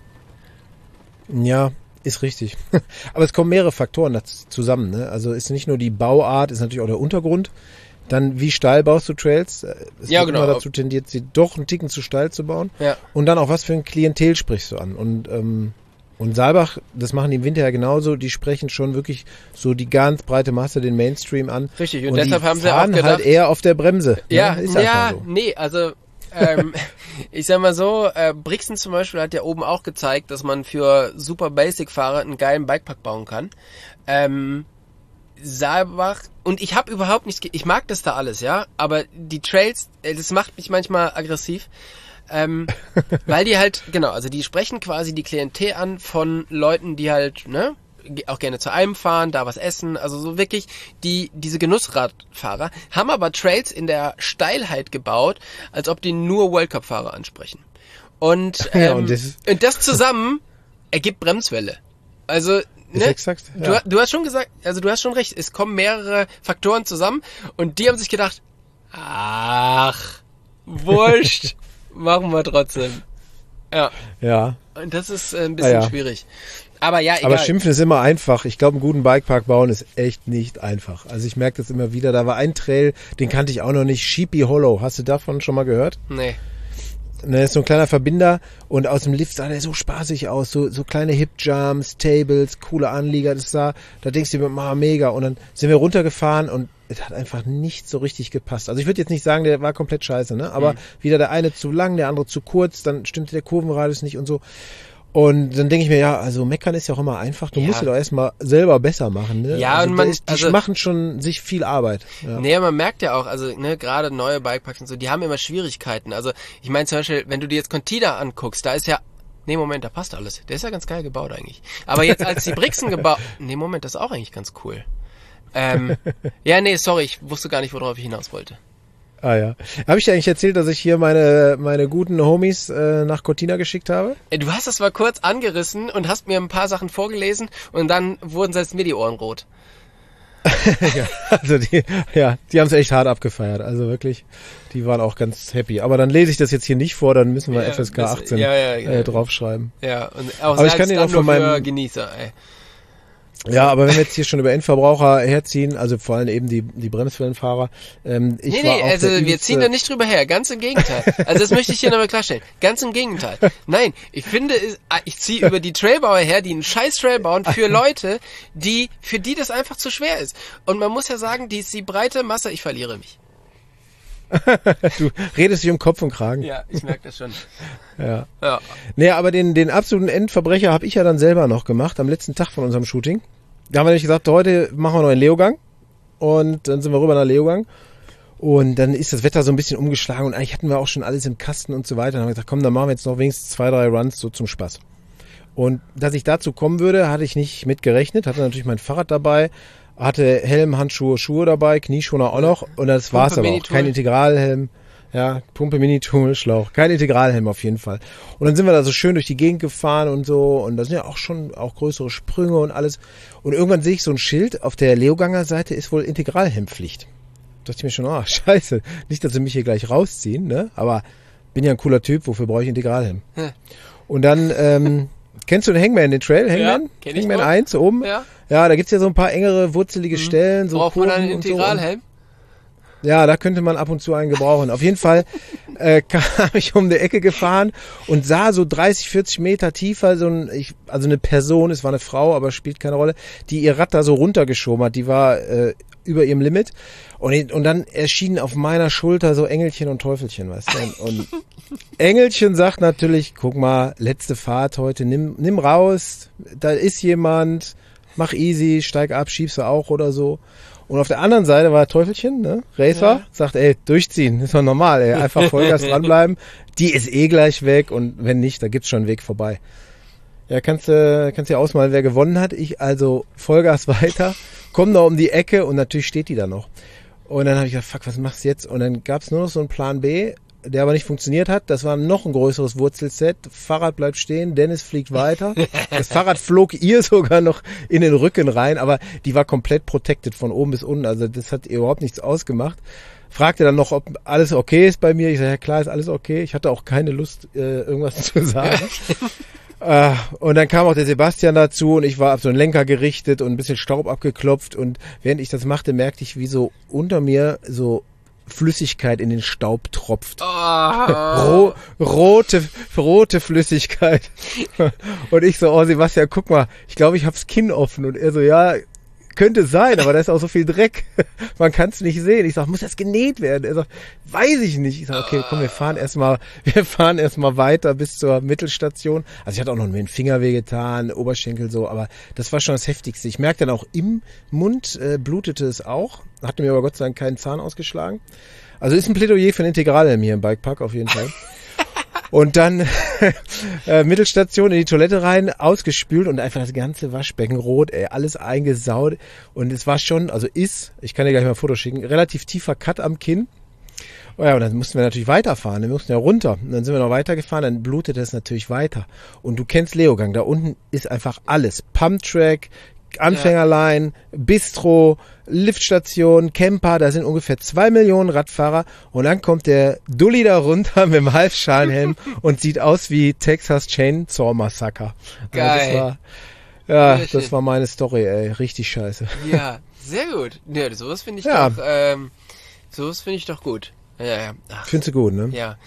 Ja, ist richtig. Aber es kommen mehrere Faktoren dazu zusammen, ne? Also ist nicht nur die Bauart, ist natürlich auch der Untergrund. Dann, wie steil baust du Trails? Es ja, wird genau. immer dazu tendiert, sie doch einen Ticken zu steil zu bauen. Ja. Und dann auch, was für ein Klientel sprichst du an? Und, ähm, und Saalbach, das machen die im Winter ja genauso, die sprechen schon wirklich so die ganz breite Masse, den Mainstream an. Richtig, und, und deshalb die haben sie auch fahren gedacht, halt eher auf der Bremse. Ja, ne? Ist ja, so. nee, also ähm, ich sag mal so, äh, Brixen zum Beispiel hat ja oben auch gezeigt, dass man für super Basic-Fahrer einen geilen Bikepark bauen kann. Ähm, Saalbach, und ich habe überhaupt nichts, ich mag das da alles, ja, aber die Trails, das macht mich manchmal aggressiv, ähm, weil die halt, genau, also die sprechen quasi die Klientel an von Leuten, die halt, ne, auch gerne zu einem fahren, da was essen, also so wirklich die diese Genussradfahrer, haben aber Trails in der Steilheit gebaut, als ob die nur World Cup Fahrer ansprechen. Und, ähm, ja, und, das und das zusammen ergibt Bremswelle. Also ne? Exakt, ja. du, du hast schon gesagt, also du hast schon recht, es kommen mehrere Faktoren zusammen und die haben sich gedacht, ach, wurscht, machen wir trotzdem. Ja. Ja. Und das ist äh, ein bisschen ah, ja. schwierig. Aber ja, egal. Aber Schimpfen ist immer einfach. Ich glaube, einen guten Bikepark bauen ist echt nicht einfach. Also ich merke das immer wieder. Da war ein Trail, den kannte ich auch noch nicht. Sheepy Hollow. Hast du davon schon mal gehört? Nee. Ne, ist so ein kleiner Verbinder und aus dem Lift sah der so spaßig aus. So, so kleine Hip-Jumps, Tables, coole Anlieger. Das sah, da denkst du dir, ah, mega. Und dann sind wir runtergefahren und es hat einfach nicht so richtig gepasst. Also ich würde jetzt nicht sagen, der war komplett scheiße, ne? Aber mhm. wieder der eine zu lang, der andere zu kurz, dann stimmte der Kurvenradius nicht und so. Und dann denke ich mir, ja, also meckern ist ja auch immer einfach. Du ja. musst dir doch erstmal selber besser machen. Ne? Ja, also und man, ist, die also, machen schon sich viel Arbeit. Ja. Nee, man merkt ja auch, also ne, gerade neue Bikeparks und so, die haben immer Schwierigkeiten. Also ich meine zum Beispiel, wenn du dir jetzt Contina anguckst, da ist ja, nee, Moment, da passt alles. Der ist ja ganz geil gebaut eigentlich. Aber jetzt als die Brixen gebaut, nee, Moment, das ist auch eigentlich ganz cool. Ähm, ja, nee, sorry, ich wusste gar nicht, worauf ich hinaus wollte. Ah ja. Habe ich dir eigentlich erzählt, dass ich hier meine meine guten Homies äh, nach Cortina geschickt habe? Du hast das mal kurz angerissen und hast mir ein paar Sachen vorgelesen und dann wurden selbst mir die Ohren rot. ja, also die, ja, die haben es echt hart abgefeiert. Also wirklich, die waren auch ganz happy. Aber dann lese ich das jetzt hier nicht vor, dann müssen wir ja, F S K das, achtzehn ja, ja, ja. Äh, draufschreiben. Ja, und auch aber ich kann den auch von meinem Genießer, ey. Ja, aber wenn wir jetzt hier schon über Endverbraucher herziehen, also vor allem eben die die Bremswellenfahrer, ähm, ich nee, war nee, auch also der wir übelste ziehen da nicht drüber her, ganz im Gegenteil. Also das möchte ich hier nochmal klarstellen, ganz im Gegenteil. Nein, ich finde, ich ziehe über die Trailbauer her, die einen scheiß Trail bauen für Leute, die für die das einfach zu schwer ist. Und man muss ja sagen, die ist die breite Masse, ich verliere mich. Du redest dich um Kopf und Kragen. Ja, ich merke das schon. Ja. Ja. Nee, aber den den absoluten Endverbrecher habe ich ja dann selber noch gemacht, am letzten Tag von unserem Shooting. Da haben wir nämlich gesagt, heute machen wir noch einen Leogang. Und dann sind wir rüber nach Leogang. Und dann ist das Wetter so ein bisschen umgeschlagen. Und eigentlich hatten wir auch schon alles im Kasten und so weiter. Dann haben wir gesagt, komm, dann machen wir jetzt noch wenigstens zwei, drei Runs so zum Spaß. Und dass ich dazu kommen würde, hatte ich nicht mit gerechnet. Hatte natürlich mein Fahrrad dabei. Hatte Helm, Handschuhe, Schuhe dabei, Knieschoner auch noch. Und das war's aber auch. Kein Integralhelm. Ja, Pumpe, Mini, Tummelschlauch. Kein Integralhelm auf jeden Fall. Und dann sind wir da so schön durch die Gegend gefahren und so. Und da sind ja auch schon auch größere Sprünge und alles. Und irgendwann sehe ich so ein Schild, auf der Leoganger Seite ist wohl Integralhelmpflicht. Da dachte ich mir schon, oh, scheiße. Nicht, dass sie mich hier gleich rausziehen, ne? Aber bin ja ein cooler Typ, wofür brauche ich Integralhelm? Hm. Und dann, ähm, kennst du den Hangman, den Trail? Hangman? Ja, kenn ich Hangman noch. eins oben? Ja. Ja, da gibt's ja so ein paar engere, wurzelige Stellen. So Braucht man Kurven einen und Integralhelm? So. Ja, da könnte man ab und zu einen gebrauchen. Auf jeden Fall äh, kam ich um die Ecke gefahren und sah so dreißig, vierzig Meter tiefer so ein, ich, also eine Person, es war eine Frau, aber spielt keine Rolle, die ihr Rad da so runtergeschoben hat. Die war äh, über ihrem Limit. Und, und dann erschienen auf meiner Schulter so Engelchen und Teufelchen, weißt du. Und Engelchen sagt natürlich, guck mal, letzte Fahrt heute, nimm, nimm raus, da ist jemand, mach easy, steig ab, schiebst du auch oder so. Und auf der anderen Seite war Teufelchen, ne, Racer, ja. Sagt, ey, durchziehen, ist doch normal, ey, einfach Vollgas dranbleiben, die ist eh gleich weg und wenn nicht, da gibt's schon einen Weg vorbei. Ja, kannst du kannst dir ausmalen, wer gewonnen hat. Ich also Vollgas weiter, komm da um die Ecke und natürlich steht die da noch. Und dann habe ich gedacht, fuck, was machst du jetzt? Und dann gab's nur noch so einen Plan B, der aber nicht funktioniert hat. Das war noch ein größeres Wurzelset. Fahrrad bleibt stehen, Dennis fliegt weiter. Das Fahrrad flog ihr sogar noch in den Rücken rein, aber die war komplett protected von oben bis unten. Also das hat ihr überhaupt nichts ausgemacht. Fragte dann noch, ob alles okay ist bei mir. Ich sage, ja klar, ist alles okay. Ich hatte auch keine Lust, äh, irgendwas zu sagen. Uh, und dann kam auch der Sebastian dazu und ich war auf so einen Lenker gerichtet und ein bisschen Staub abgeklopft und während ich das machte, merkte ich, wie so unter mir so Flüssigkeit in den Staub tropft. Oh. Ro- rote, rote Flüssigkeit. Und ich so, oh Sebastian, guck mal, ich glaube, ich hab's Kinn offen. Und er so, ja, könnte sein, aber da ist auch so viel Dreck. Man kann es nicht sehen. Ich sag, muss das genäht werden? Er sagt, weiß ich nicht. Ich sag, okay, komm, wir fahren erstmal, wir fahren erstmal weiter bis zur Mittelstation. Also ich hatte auch noch den Finger wehgetan, Oberschenkel so, aber das war schon das Heftigste. Ich merkte dann auch im Mund äh, blutete es auch. Hatte mir aber Gott sei Dank keinen Zahn ausgeschlagen. Also ist ein Plädoyer für einen Integralhelm hier im Bikepark auf jeden Fall. Und dann äh, Mittelstation in die Toilette rein, ausgespült und einfach das ganze Waschbecken rot, ey, alles eingesaut. Und es war schon, also ist, ich kann dir gleich mal ein Foto schicken, relativ tiefer Cut am Kinn. Oh ja, und dann mussten wir natürlich weiterfahren, wir mussten ja runter. Und dann sind wir noch weitergefahren, dann blutete es natürlich weiter. Und du kennst Leogang, da unten ist einfach alles. Pumptrack, Anfängerline, Bistro, Liftstation, Camper, da sind ungefähr zwei Millionen Radfahrer und dann kommt der Dulli da runter mit dem Halsschalenhelm und sieht aus wie Texas Chainsaw Massacre. Geil. Also das war, ja, sehr das schön. War meine Story, ey, richtig scheiße. Ja, sehr gut. Ja, sowas finde ich ja. doch, ähm, sowas finde ich doch gut. Ja, ja. Ach, findest du gut, ne? Ja.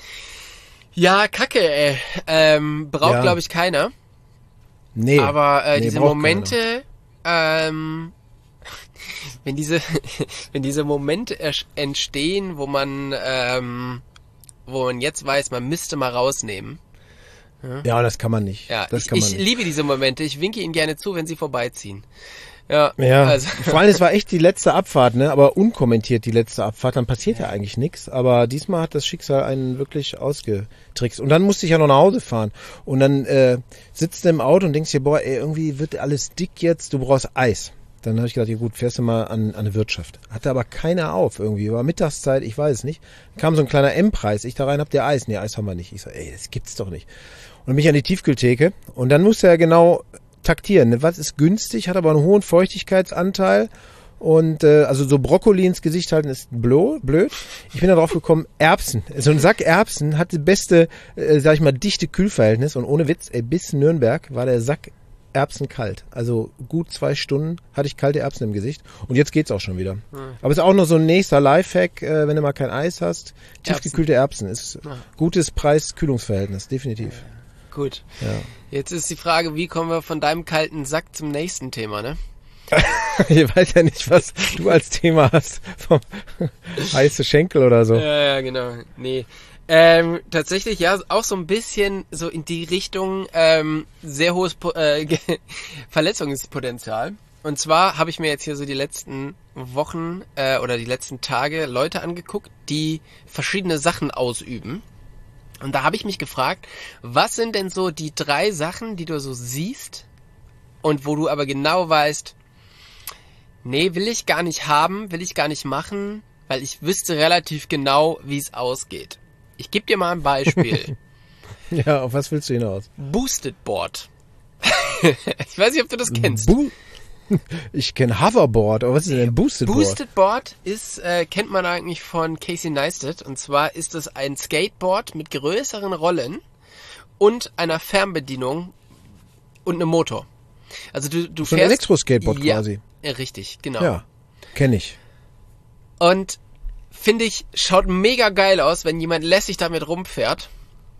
Ja, kacke, ey. Ähm, braucht, ja. glaube ich, keiner. Nee. Aber äh, nee, diese Momente, keiner. Ähm, wenn diese, wenn diese Momente entstehen, wo man, ähm, wo man jetzt weiß, man müsste mal rausnehmen. Ja, ja das kann man nicht. Ja, das ich, kann man ich nicht. liebe diese Momente. Ich winke ihnen gerne zu, wenn sie vorbeiziehen. Ja, ja. Also. Vor allem, es war echt die letzte Abfahrt, ne? Aber unkommentiert die letzte Abfahrt, dann passiert ja, ja eigentlich nichts. Aber diesmal hat das Schicksal einen wirklich ausgetrickst. Und dann musste ich ja noch nach Hause fahren. Und dann äh, sitzt du im Auto und denkst dir, boah, ey, irgendwie wird alles dick jetzt, du brauchst Eis. Dann habe ich gedacht, ja gut, fährst du mal an, an eine Wirtschaft. Hatte aber keiner auf irgendwie. War Mittagszeit, ich weiß es nicht. Kam so ein kleiner M-Preis. Ich da rein, habt ihr Eis? Nee, Eis haben wir nicht. Ich so, ey, das gibt's doch nicht. Und dann bin ich an die Tiefkühltheke. Und dann musste er genau taktieren. Ne? Was ist günstig, hat aber einen hohen Feuchtigkeitsanteil. Und äh, also so Brokkoli ins Gesicht halten ist blöd. Ich bin da drauf gekommen, Erbsen. So ein Sack Erbsen hat das beste, äh, sag ich mal, dichte Kühlverhältnis. Und ohne Witz, ey, bis Nürnberg war der Sack Erbsen kalt. Also gut zwei Stunden hatte ich kalte Erbsen im Gesicht. Und jetzt geht's auch schon wieder. Hm. Aber es ist auch noch so ein nächster Lifehack, äh, wenn du mal kein Eis hast. Tiefgekühlte Erbsen ist ja. Gutes Preis-Kühlungsverhältnis, definitiv. Ja. Gut. Ja. Jetzt ist die Frage, wie kommen wir von deinem kalten Sack zum nächsten Thema, ne? Ich weiß ja nicht, was du als Thema hast. Vom heiße Schenkel oder so. Ja, ja, genau. Nee. Ähm, tatsächlich, ja, auch so ein bisschen so in die Richtung ähm, sehr hohes po- äh, Verletzungspotenzial. Und zwar habe ich mir jetzt hier so die letzten Wochen äh, oder die letzten Tage Leute angeguckt, die verschiedene Sachen ausüben. Und da habe ich mich gefragt, was sind denn so die drei Sachen, die du so siehst und wo du aber genau weißt, nee, will ich gar nicht haben, will ich gar nicht machen, weil ich wüsste relativ genau, wie es ausgeht. Ich gebe dir mal ein Beispiel. Ja, auf was willst du hinaus? Boosted Board. Ich weiß nicht, ob du das kennst. Bu- ich kenne Hoverboard, aber was ist denn ein Boosted Board? Boosted Board ist, äh, kennt man eigentlich von Casey Neistat. Und zwar ist es ein Skateboard mit größeren Rollen und einer Fernbedienung und einem Motor. Also du, du So ein fährst... Elektroskateboard ja, quasi. Ja, richtig, genau. Ja, kenne ich. Und finde ich, schaut mega geil aus, wenn jemand lässig damit rumfährt.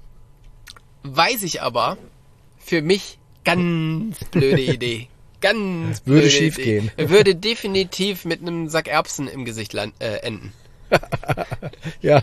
Weiß ich aber, für mich ganz blöde Idee. Ganz blöde Würde schief Idee. gehen. Würde definitiv mit einem Sack Erbsen im Gesicht land, äh, enden. Ja.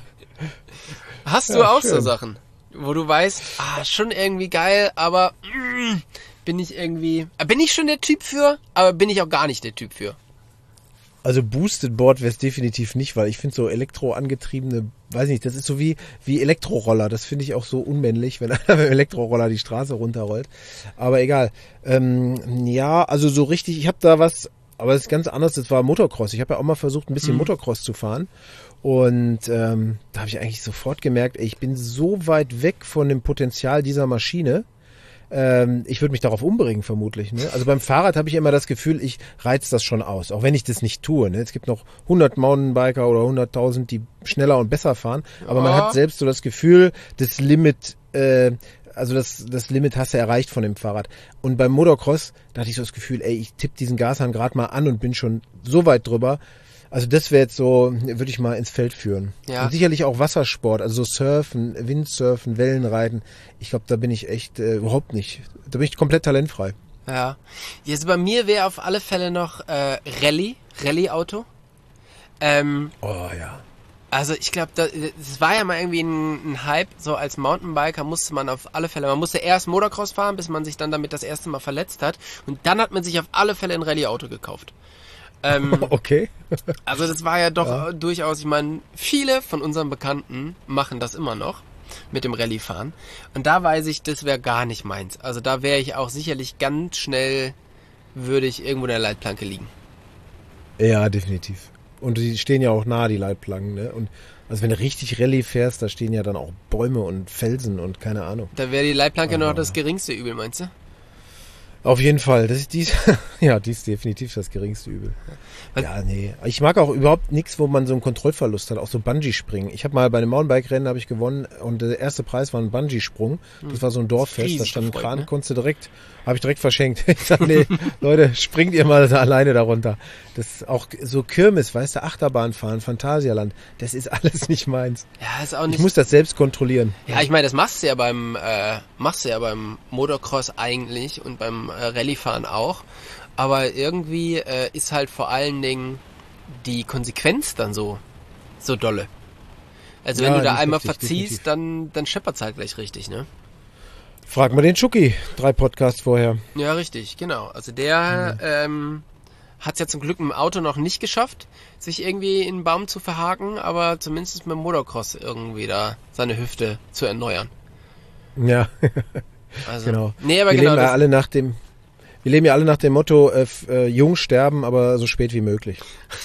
Hast du Ja, auch schön. so Sachen, wo du weißt, ah, schon irgendwie geil, aber mm, bin ich irgendwie, äh, bin ich schon der Typ für, aber bin ich auch gar nicht der Typ für. Also Boosted Board wäre es definitiv nicht, weil ich finde so elektroangetriebene, weiß nicht, das ist so wie, wie Elektroroller. Das finde ich auch so unmännlich, wenn einer mit dem Elektroroller die Straße runterrollt. Aber egal. Ähm, ja, also so richtig, ich habe da was, aber das ist ganz anders, das war Motocross. Ich habe ja auch mal versucht, ein bisschen Mhm. Motocross zu fahren. Und ähm, da habe ich eigentlich sofort gemerkt, ey, ich bin so weit weg von dem Potenzial dieser Maschine. Ähm, ich würde mich darauf umbringen, vermutlich. Ne? Also beim Fahrrad habe ich immer das Gefühl, ich reiz das schon aus, auch wenn ich das nicht tue. Ne? Es gibt noch hundert Mountainbiker oder hunderttausend, die schneller und besser fahren, aber man Ja. hat selbst so das Gefühl, das Limit, äh, also das, das Limit hast du erreicht von dem Fahrrad. Und beim Motocross, da hatte ich so das Gefühl, ey, ich tippe diesen Gashahn gerade mal an und bin schon so weit drüber. Also das wäre jetzt so, würde ich mal ins Feld führen. Ja. Und sicherlich auch Wassersport, also so Surfen, Windsurfen, Wellenreiten. Ich glaube, da bin ich echt äh, überhaupt nicht. Da bin ich komplett talentfrei. Ja. Jetzt bei mir wäre auf alle Fälle noch äh, Rallye, Rallye-Auto. Ähm, Oh ja. also ich glaube, das, das war ja mal irgendwie ein, ein Hype, so als Mountainbiker musste man auf alle Fälle, man musste erst Motocross fahren, bis man sich dann damit das erste Mal verletzt hat und dann hat man sich auf alle Fälle ein Rallye-Auto gekauft. Ähm, Okay. also das war ja doch Ja. äh, durchaus, ich meine, viele von unseren Bekannten machen das immer noch mit dem Rallye-Fahren und da weiß ich, das wäre gar nicht meins. Also da wäre ich auch sicherlich ganz schnell, würde ich irgendwo in der Leitplanke liegen. Ja, definitiv. Und die stehen ja auch nah, die Leitplanken. Ne? Und also wenn du richtig Rallye fährst, da stehen ja dann auch Bäume und Felsen und keine Ahnung. Da wäre die Leitplanke Ah. noch das geringste Übel, meinst du? Auf jeden Fall. Das ist dies, ja, dies ist definitiv das geringste Übel. Was- Ja, nee. Ich mag auch überhaupt nichts, wo man so einen Kontrollverlust hat. Auch so Bungee-Springen. Ich habe mal bei einem Mountainbike-Rennen habe ich gewonnen und der erste Preis war ein Bungee-Sprung. Das war so ein Dorffest. Da Riesig stand ein gefreut, Kran, ne? konntest du direkt, habe ich direkt verschenkt. Ich sag, nee, Leute, springt ihr mal da alleine darunter. Das ist auch so Kirmes, weißt du, Achterbahn fahren, Phantasialand. Das ist alles nicht meins. Ja, ist auch Ich nicht. muss das selbst kontrollieren. Ja, ich meine, das machst du ja beim äh, machst du ja beim Motocross eigentlich und beim äh, Rallye-Fahren auch. Aber irgendwie äh, ist halt vor allen Dingen die Konsequenz dann so so dolle. Also wenn Ja, du da die ist einmal heftig, verziehst, definitiv. dann dann scheppert's halt gleich richtig, ne? Frag mal den Schucki, drei Podcasts vorher. Ja, richtig, genau. Also der ähm, hat's ja zum Glück mit dem Auto noch nicht geschafft, sich irgendwie in einen Baum zu verhaken, aber zumindest mit dem Motocross irgendwie da seine Hüfte zu erneuern. Ja, Also, genau. Nee, aber wir genau. leben ja Das, alle nach dem, wir leben ja alle nach dem Motto, äh, f- äh, jung sterben, aber so spät wie möglich.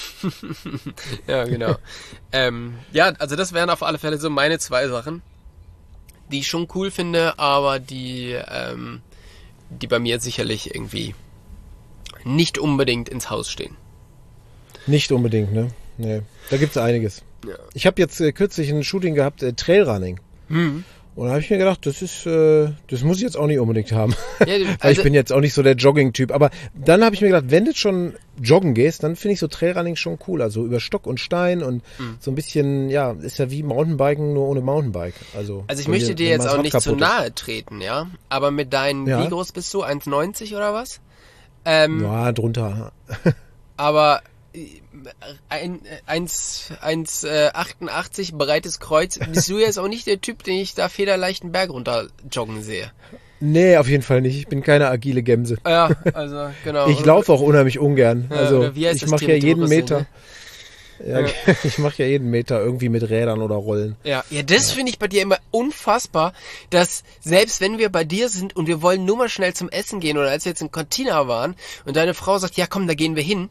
ja, genau. ähm, ja, also das wären auf alle Fälle so meine zwei Sachen, die ich schon cool finde, aber die, ähm, die bei mir sicherlich irgendwie nicht unbedingt ins Haus stehen. Nicht unbedingt, ne? Nee. Da gibt's einiges. Ja. Ich habe jetzt äh, kürzlich ein Shooting gehabt, äh, Trailrunning. Hm. Und da habe ich mir gedacht, das ist, äh, das muss ich jetzt auch nicht unbedingt haben. Ja, Weil also, ich bin jetzt auch nicht so der Jogging-Typ. Aber dann habe ich mir gedacht, wenn du schon joggen gehst, dann finde ich so Trailrunning schon cool. Also über Stock und Stein und Mhm. so ein bisschen, ja, ist ja wie Mountainbiken, nur ohne Mountainbike. Also, also ich wenn möchte dir wenn jetzt mal das auch Rad nicht zu kaputt ist. nahe treten, ja. Aber mit deinen, Ja. wie groß bist du? eins neunzig oder was? Ähm, Ja, drunter. aber äh, ein, eins, eins äh, achtundachtzig breites Kreuz, bist du jetzt auch nicht der Typ, den ich da federleichten Berg runter joggen sehe. Nee, auf jeden Fall nicht. Ich bin keine agile Gemse. Ja, also genau. Ich laufe auch unheimlich ungern. Ja, Also oder wie heißt ich das mache ja jeden Trimetro-Rüssel, Meter. ne? Ja, ich mache ja jeden Meter irgendwie mit Rädern oder Rollen. Ja, ja, das finde ich bei dir immer unfassbar, dass selbst wenn wir bei dir sind und wir wollen nur mal schnell zum Essen gehen oder als wir jetzt in Cortina waren und deine Frau sagt, ja komm, da gehen wir hin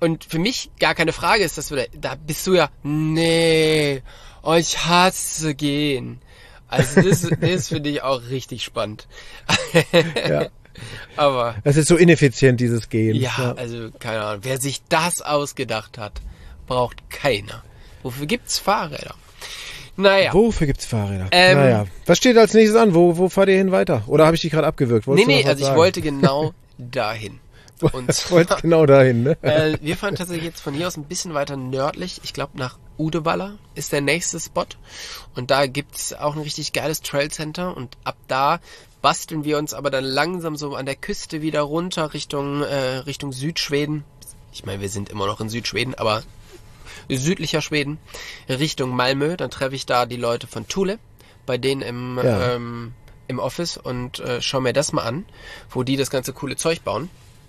Und für mich gar keine Frage ist, dass du da, da bist du ja, nee, oh, ich hasse gehen. Also das, das finde ich auch richtig spannend. Ja. Aber Es ist so ineffizient, dieses Gehen. ja, ja, also keine Ahnung, wer sich das ausgedacht hat, braucht keiner. Wofür gibt's Fahrräder? Naja. Wofür gibt's Fahrräder? Ähm, naja. Was steht als nächstes an? Wo, wo fahrt ihr hin weiter? Oder habe ich dich gerade abgewürgt? Nee, Wolltest du nee, noch was also ich sagen? wollte genau dahin. Und Wollt genau dahin, ne? äh, wir fahren tatsächlich jetzt von hier aus ein bisschen weiter nördlich. Ich glaube, nach Uddevalla ist der nächste Spot. Und da gibt's auch ein richtig geiles Trailcenter. Und ab da basteln wir uns aber dann langsam so an der Küste wieder runter Richtung, äh, Richtung Südschweden. Ich meine, wir sind immer noch in Südschweden, aber südlicher Schweden, Richtung Malmö. Dann treffe ich da die Leute von Thule, bei denen im, Ja. ähm, im Office und äh, schau mir das mal an, wo die das ganze coole Zeug bauen.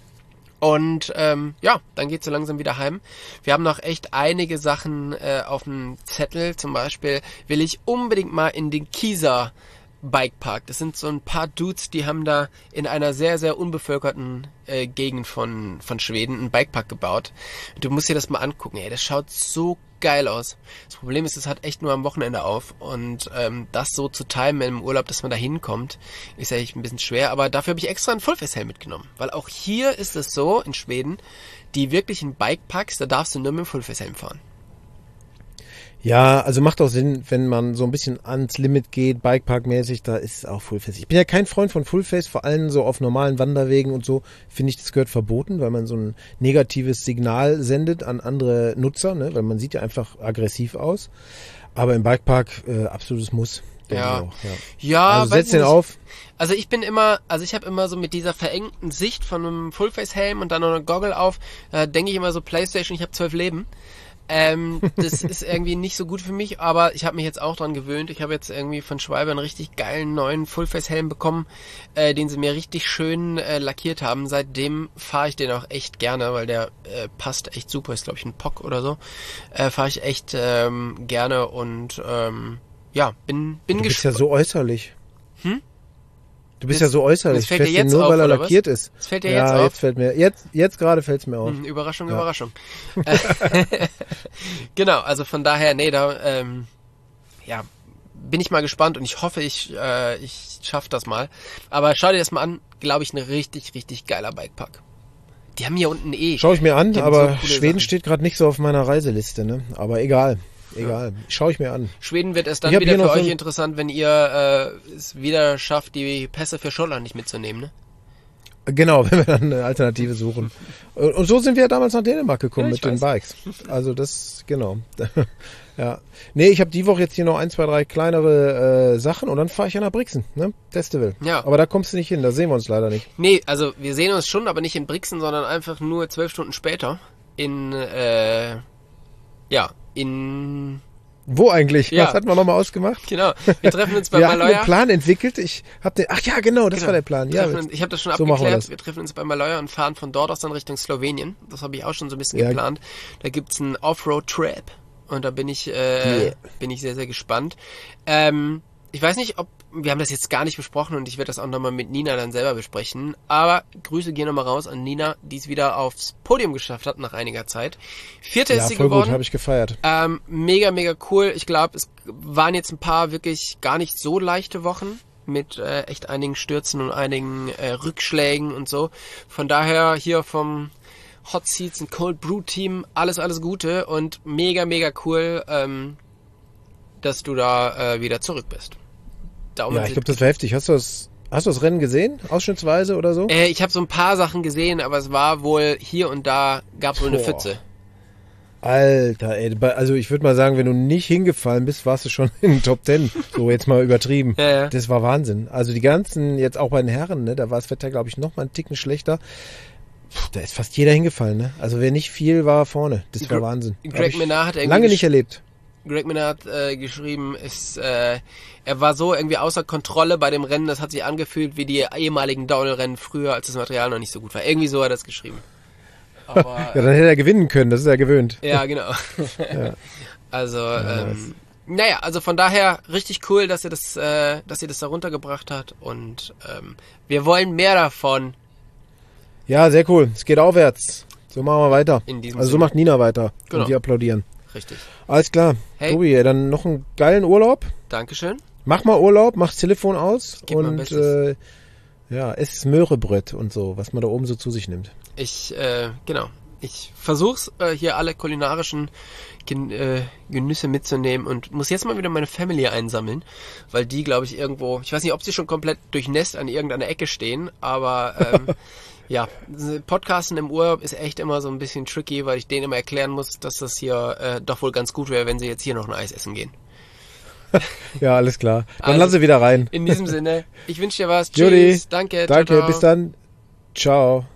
Und ähm, ja, dann geht's so langsam wieder heim. Wir haben noch echt einige Sachen äh, auf dem Zettel. Zum Beispiel will ich unbedingt mal in den Kisa Bikepark. Das sind so ein paar Dudes, die haben da in einer sehr, sehr unbevölkerten äh, Gegend von, von Schweden einen Bikepark gebaut. Du musst dir das mal angucken, ey. Das schaut so geil aus. Das Problem ist, es hat echt nur am Wochenende auf. Und ähm, das so zu timen im Urlaub, dass man da hinkommt, ist ja echt ein bisschen schwer. Aber dafür habe ich extra einen Fullface-Helm mitgenommen. Weil auch hier ist es so, in Schweden, die wirklichen Bikeparks, da darfst du nur mit dem Fullface-Helm fahren. Ja, also macht auch Sinn, wenn man so ein bisschen ans Limit geht, Bikepark-mäßig, da ist auch Fullface. Ich bin ja kein Freund von Fullface, vor allem so auf normalen Wanderwegen und so, finde ich, das gehört verboten, weil man so ein negatives Signal sendet an andere Nutzer, ne? Weil man sieht ja einfach aggressiv aus. Aber im Bikepark äh, absolutes Muss. denke Ja. ich auch, ja. Ja, Also weiß setz ich den nicht. auf. Also ich bin immer, also ich habe immer so mit dieser verengten Sicht von einem Fullface-Helm und dann noch eine Goggle auf, da denke ich immer so, Playstation, ich habe zwölf Leben. Ähm, das ist irgendwie nicht so gut für mich, aber ich habe mich jetzt auch dran gewöhnt. Ich habe jetzt irgendwie von Schwalbe einen richtig geilen neuen Fullface-Helm bekommen, äh, den sie mir richtig schön äh, lackiert haben. Seitdem fahre ich den auch echt gerne, weil der äh, passt echt super. Ist glaube ich ein P O C oder so. Äh, fahre ich echt ähm, gerne und ähm, ja, bin bin Du bist gespannt. ja so äußerlich. Hm? Du bist Das- ja so äußerlich. das fällt dir Fährst den jetzt nur, auf, weil er oder was? lackiert ist. Das fällt dir ja, jetzt auf? Jetzt fällt mir, jetzt, jetzt gerade fällt es mir auf. Hm, Überraschung, Ja. Überraschung. Genau, also von daher, nee, da ähm, ja, bin ich mal gespannt und ich hoffe, ich äh, ich schaff das mal. Aber schau dir das mal an, glaube ich, ein richtig, richtig geiler Bikepark. Die haben hier unten eh. Schau ich mir an, Die haben aber so coole Schweden Sachen. steht gerade nicht so auf meiner Reiseliste, ne? Aber egal, egal. Schau ich mir an. Schweden wird erst dann Ich hab wieder hier für noch so euch ein- interessant, wenn ihr äh, es wieder schafft, die Pässe für Schottland nicht mitzunehmen, ne? Genau, wenn wir dann eine Alternative suchen. Und und so sind wir damals nach Dänemark gekommen Ja, mit ich den weiß. Bikes. Also das, genau. Ja. Nee, ich habe die Woche jetzt hier noch ein, zwei, drei kleinere äh, Sachen und dann fahre ich ja nach Brixen, ne? Festival. Ja. Aber da kommst du nicht hin, da sehen wir uns leider nicht. Nee, also wir sehen uns schon, aber nicht in Brixen, sondern einfach nur zwölf Stunden später in, äh, ja, in, Wo eigentlich? Ja. Was hatten wir nochmal ausgemacht? genau, wir treffen uns bei Wir hatten einen Maloja. Plan entwickelt. Ich hab den, ach ja, genau, das Genau. war der Plan. Ja, Treffen uns, ich habe das schon so machen wir abgeklärt. das. Wir, treffen uns bei Maloja und fahren von dort aus dann Richtung Slowenien. Das habe ich auch schon so ein bisschen Ja. geplant. Da gibt's einen Offroad-Trap und da bin ich, äh, Yeah. bin ich sehr, sehr gespannt. Ähm, ich weiß nicht, ob, wir haben das jetzt gar nicht besprochen und ich werde das auch nochmal mit Nina dann selber besprechen. Aber Grüße gehen nochmal raus an Nina, die es wieder aufs Podium geschafft hat nach einiger Zeit. Vierte ja, ist sie voll geworden. gut, habe ich gefeiert. Ähm, mega, mega cool. Ich glaube, es waren jetzt ein paar wirklich gar nicht so leichte Wochen mit äh, echt einigen Stürzen und einigen äh, Rückschlägen und so. Von daher hier vom Hot Seats und Cold Brew Team alles, alles Gute und mega, mega cool, ähm, dass du da äh, wieder zurück bist. Daumen Ja, ich sind glaube, das war heftig. Hast du das, hast du das Rennen gesehen? Ausschnittsweise oder so? Äh, ich habe so ein paar Sachen gesehen, aber es war wohl hier und da, gab wohl eine Boah. Pfütze. Alter, ey, bei- also ich würde mal sagen, wenn du nicht hingefallen bist, warst du schon in den Top Ten. So jetzt mal übertrieben. Ja, ja. Das war Wahnsinn. Also die ganzen, jetzt auch bei den Herren, ne, da war das Wetter, glaube ich, noch mal einen Ticken schlechter. Puh, da ist fast jeder hingefallen, ne? Also wer nicht viel war vorne. Das war Gre- Wahnsinn. Hab Greg ich Menard hat irgendwie lange gesch- nicht erlebt. Greg Minna hat äh, geschrieben, ist, äh, er war so irgendwie außer Kontrolle bei dem Rennen, das hat sich angefühlt wie die ehemaligen Downhill-Rennen früher, als das Material noch nicht so gut war. Irgendwie so hat er das geschrieben. Aber, Ja, dann hätte er gewinnen können, das ist er gewöhnt. ja, genau. Also, ähm, naja, also von daher richtig cool, dass ihr das, äh, dass ihr das da runtergebracht habt und ähm, wir wollen mehr davon. Ja, sehr cool. Es geht aufwärts. So machen wir weiter. In diesem also so Sinne. macht Nina weiter. Genau. Und wir applaudieren. Richtig. Alles klar. Hey. Tobi, dann noch einen geilen Urlaub. Dankeschön. Mach mal Urlaub, mach das Telefon aus Gib mein und Bestes. äh, ja, ess Möhrebröt und so, was man da oben so zu sich nimmt. Ich, äh, genau. Ich versuch's, äh, hier alle kulinarischen Gen äh, Genüsse mitzunehmen und muss jetzt mal wieder meine Family einsammeln, weil die, glaube ich, irgendwo, ich weiß nicht, ob sie schon komplett durchnässt an irgendeiner Ecke stehen, aber ähm, ja, Podcasten im Urlaub ist echt immer so ein bisschen tricky, weil ich denen immer erklären muss, dass das hier äh, doch wohl ganz gut wäre, wenn sie jetzt hier noch ein Eis essen gehen. Ja, alles klar. Dann Also, lass sie wieder rein. In diesem Sinne, ich wünsche dir was. Judy, Tschüss. Danke. Danke, ciao, ciao. bis dann. Ciao.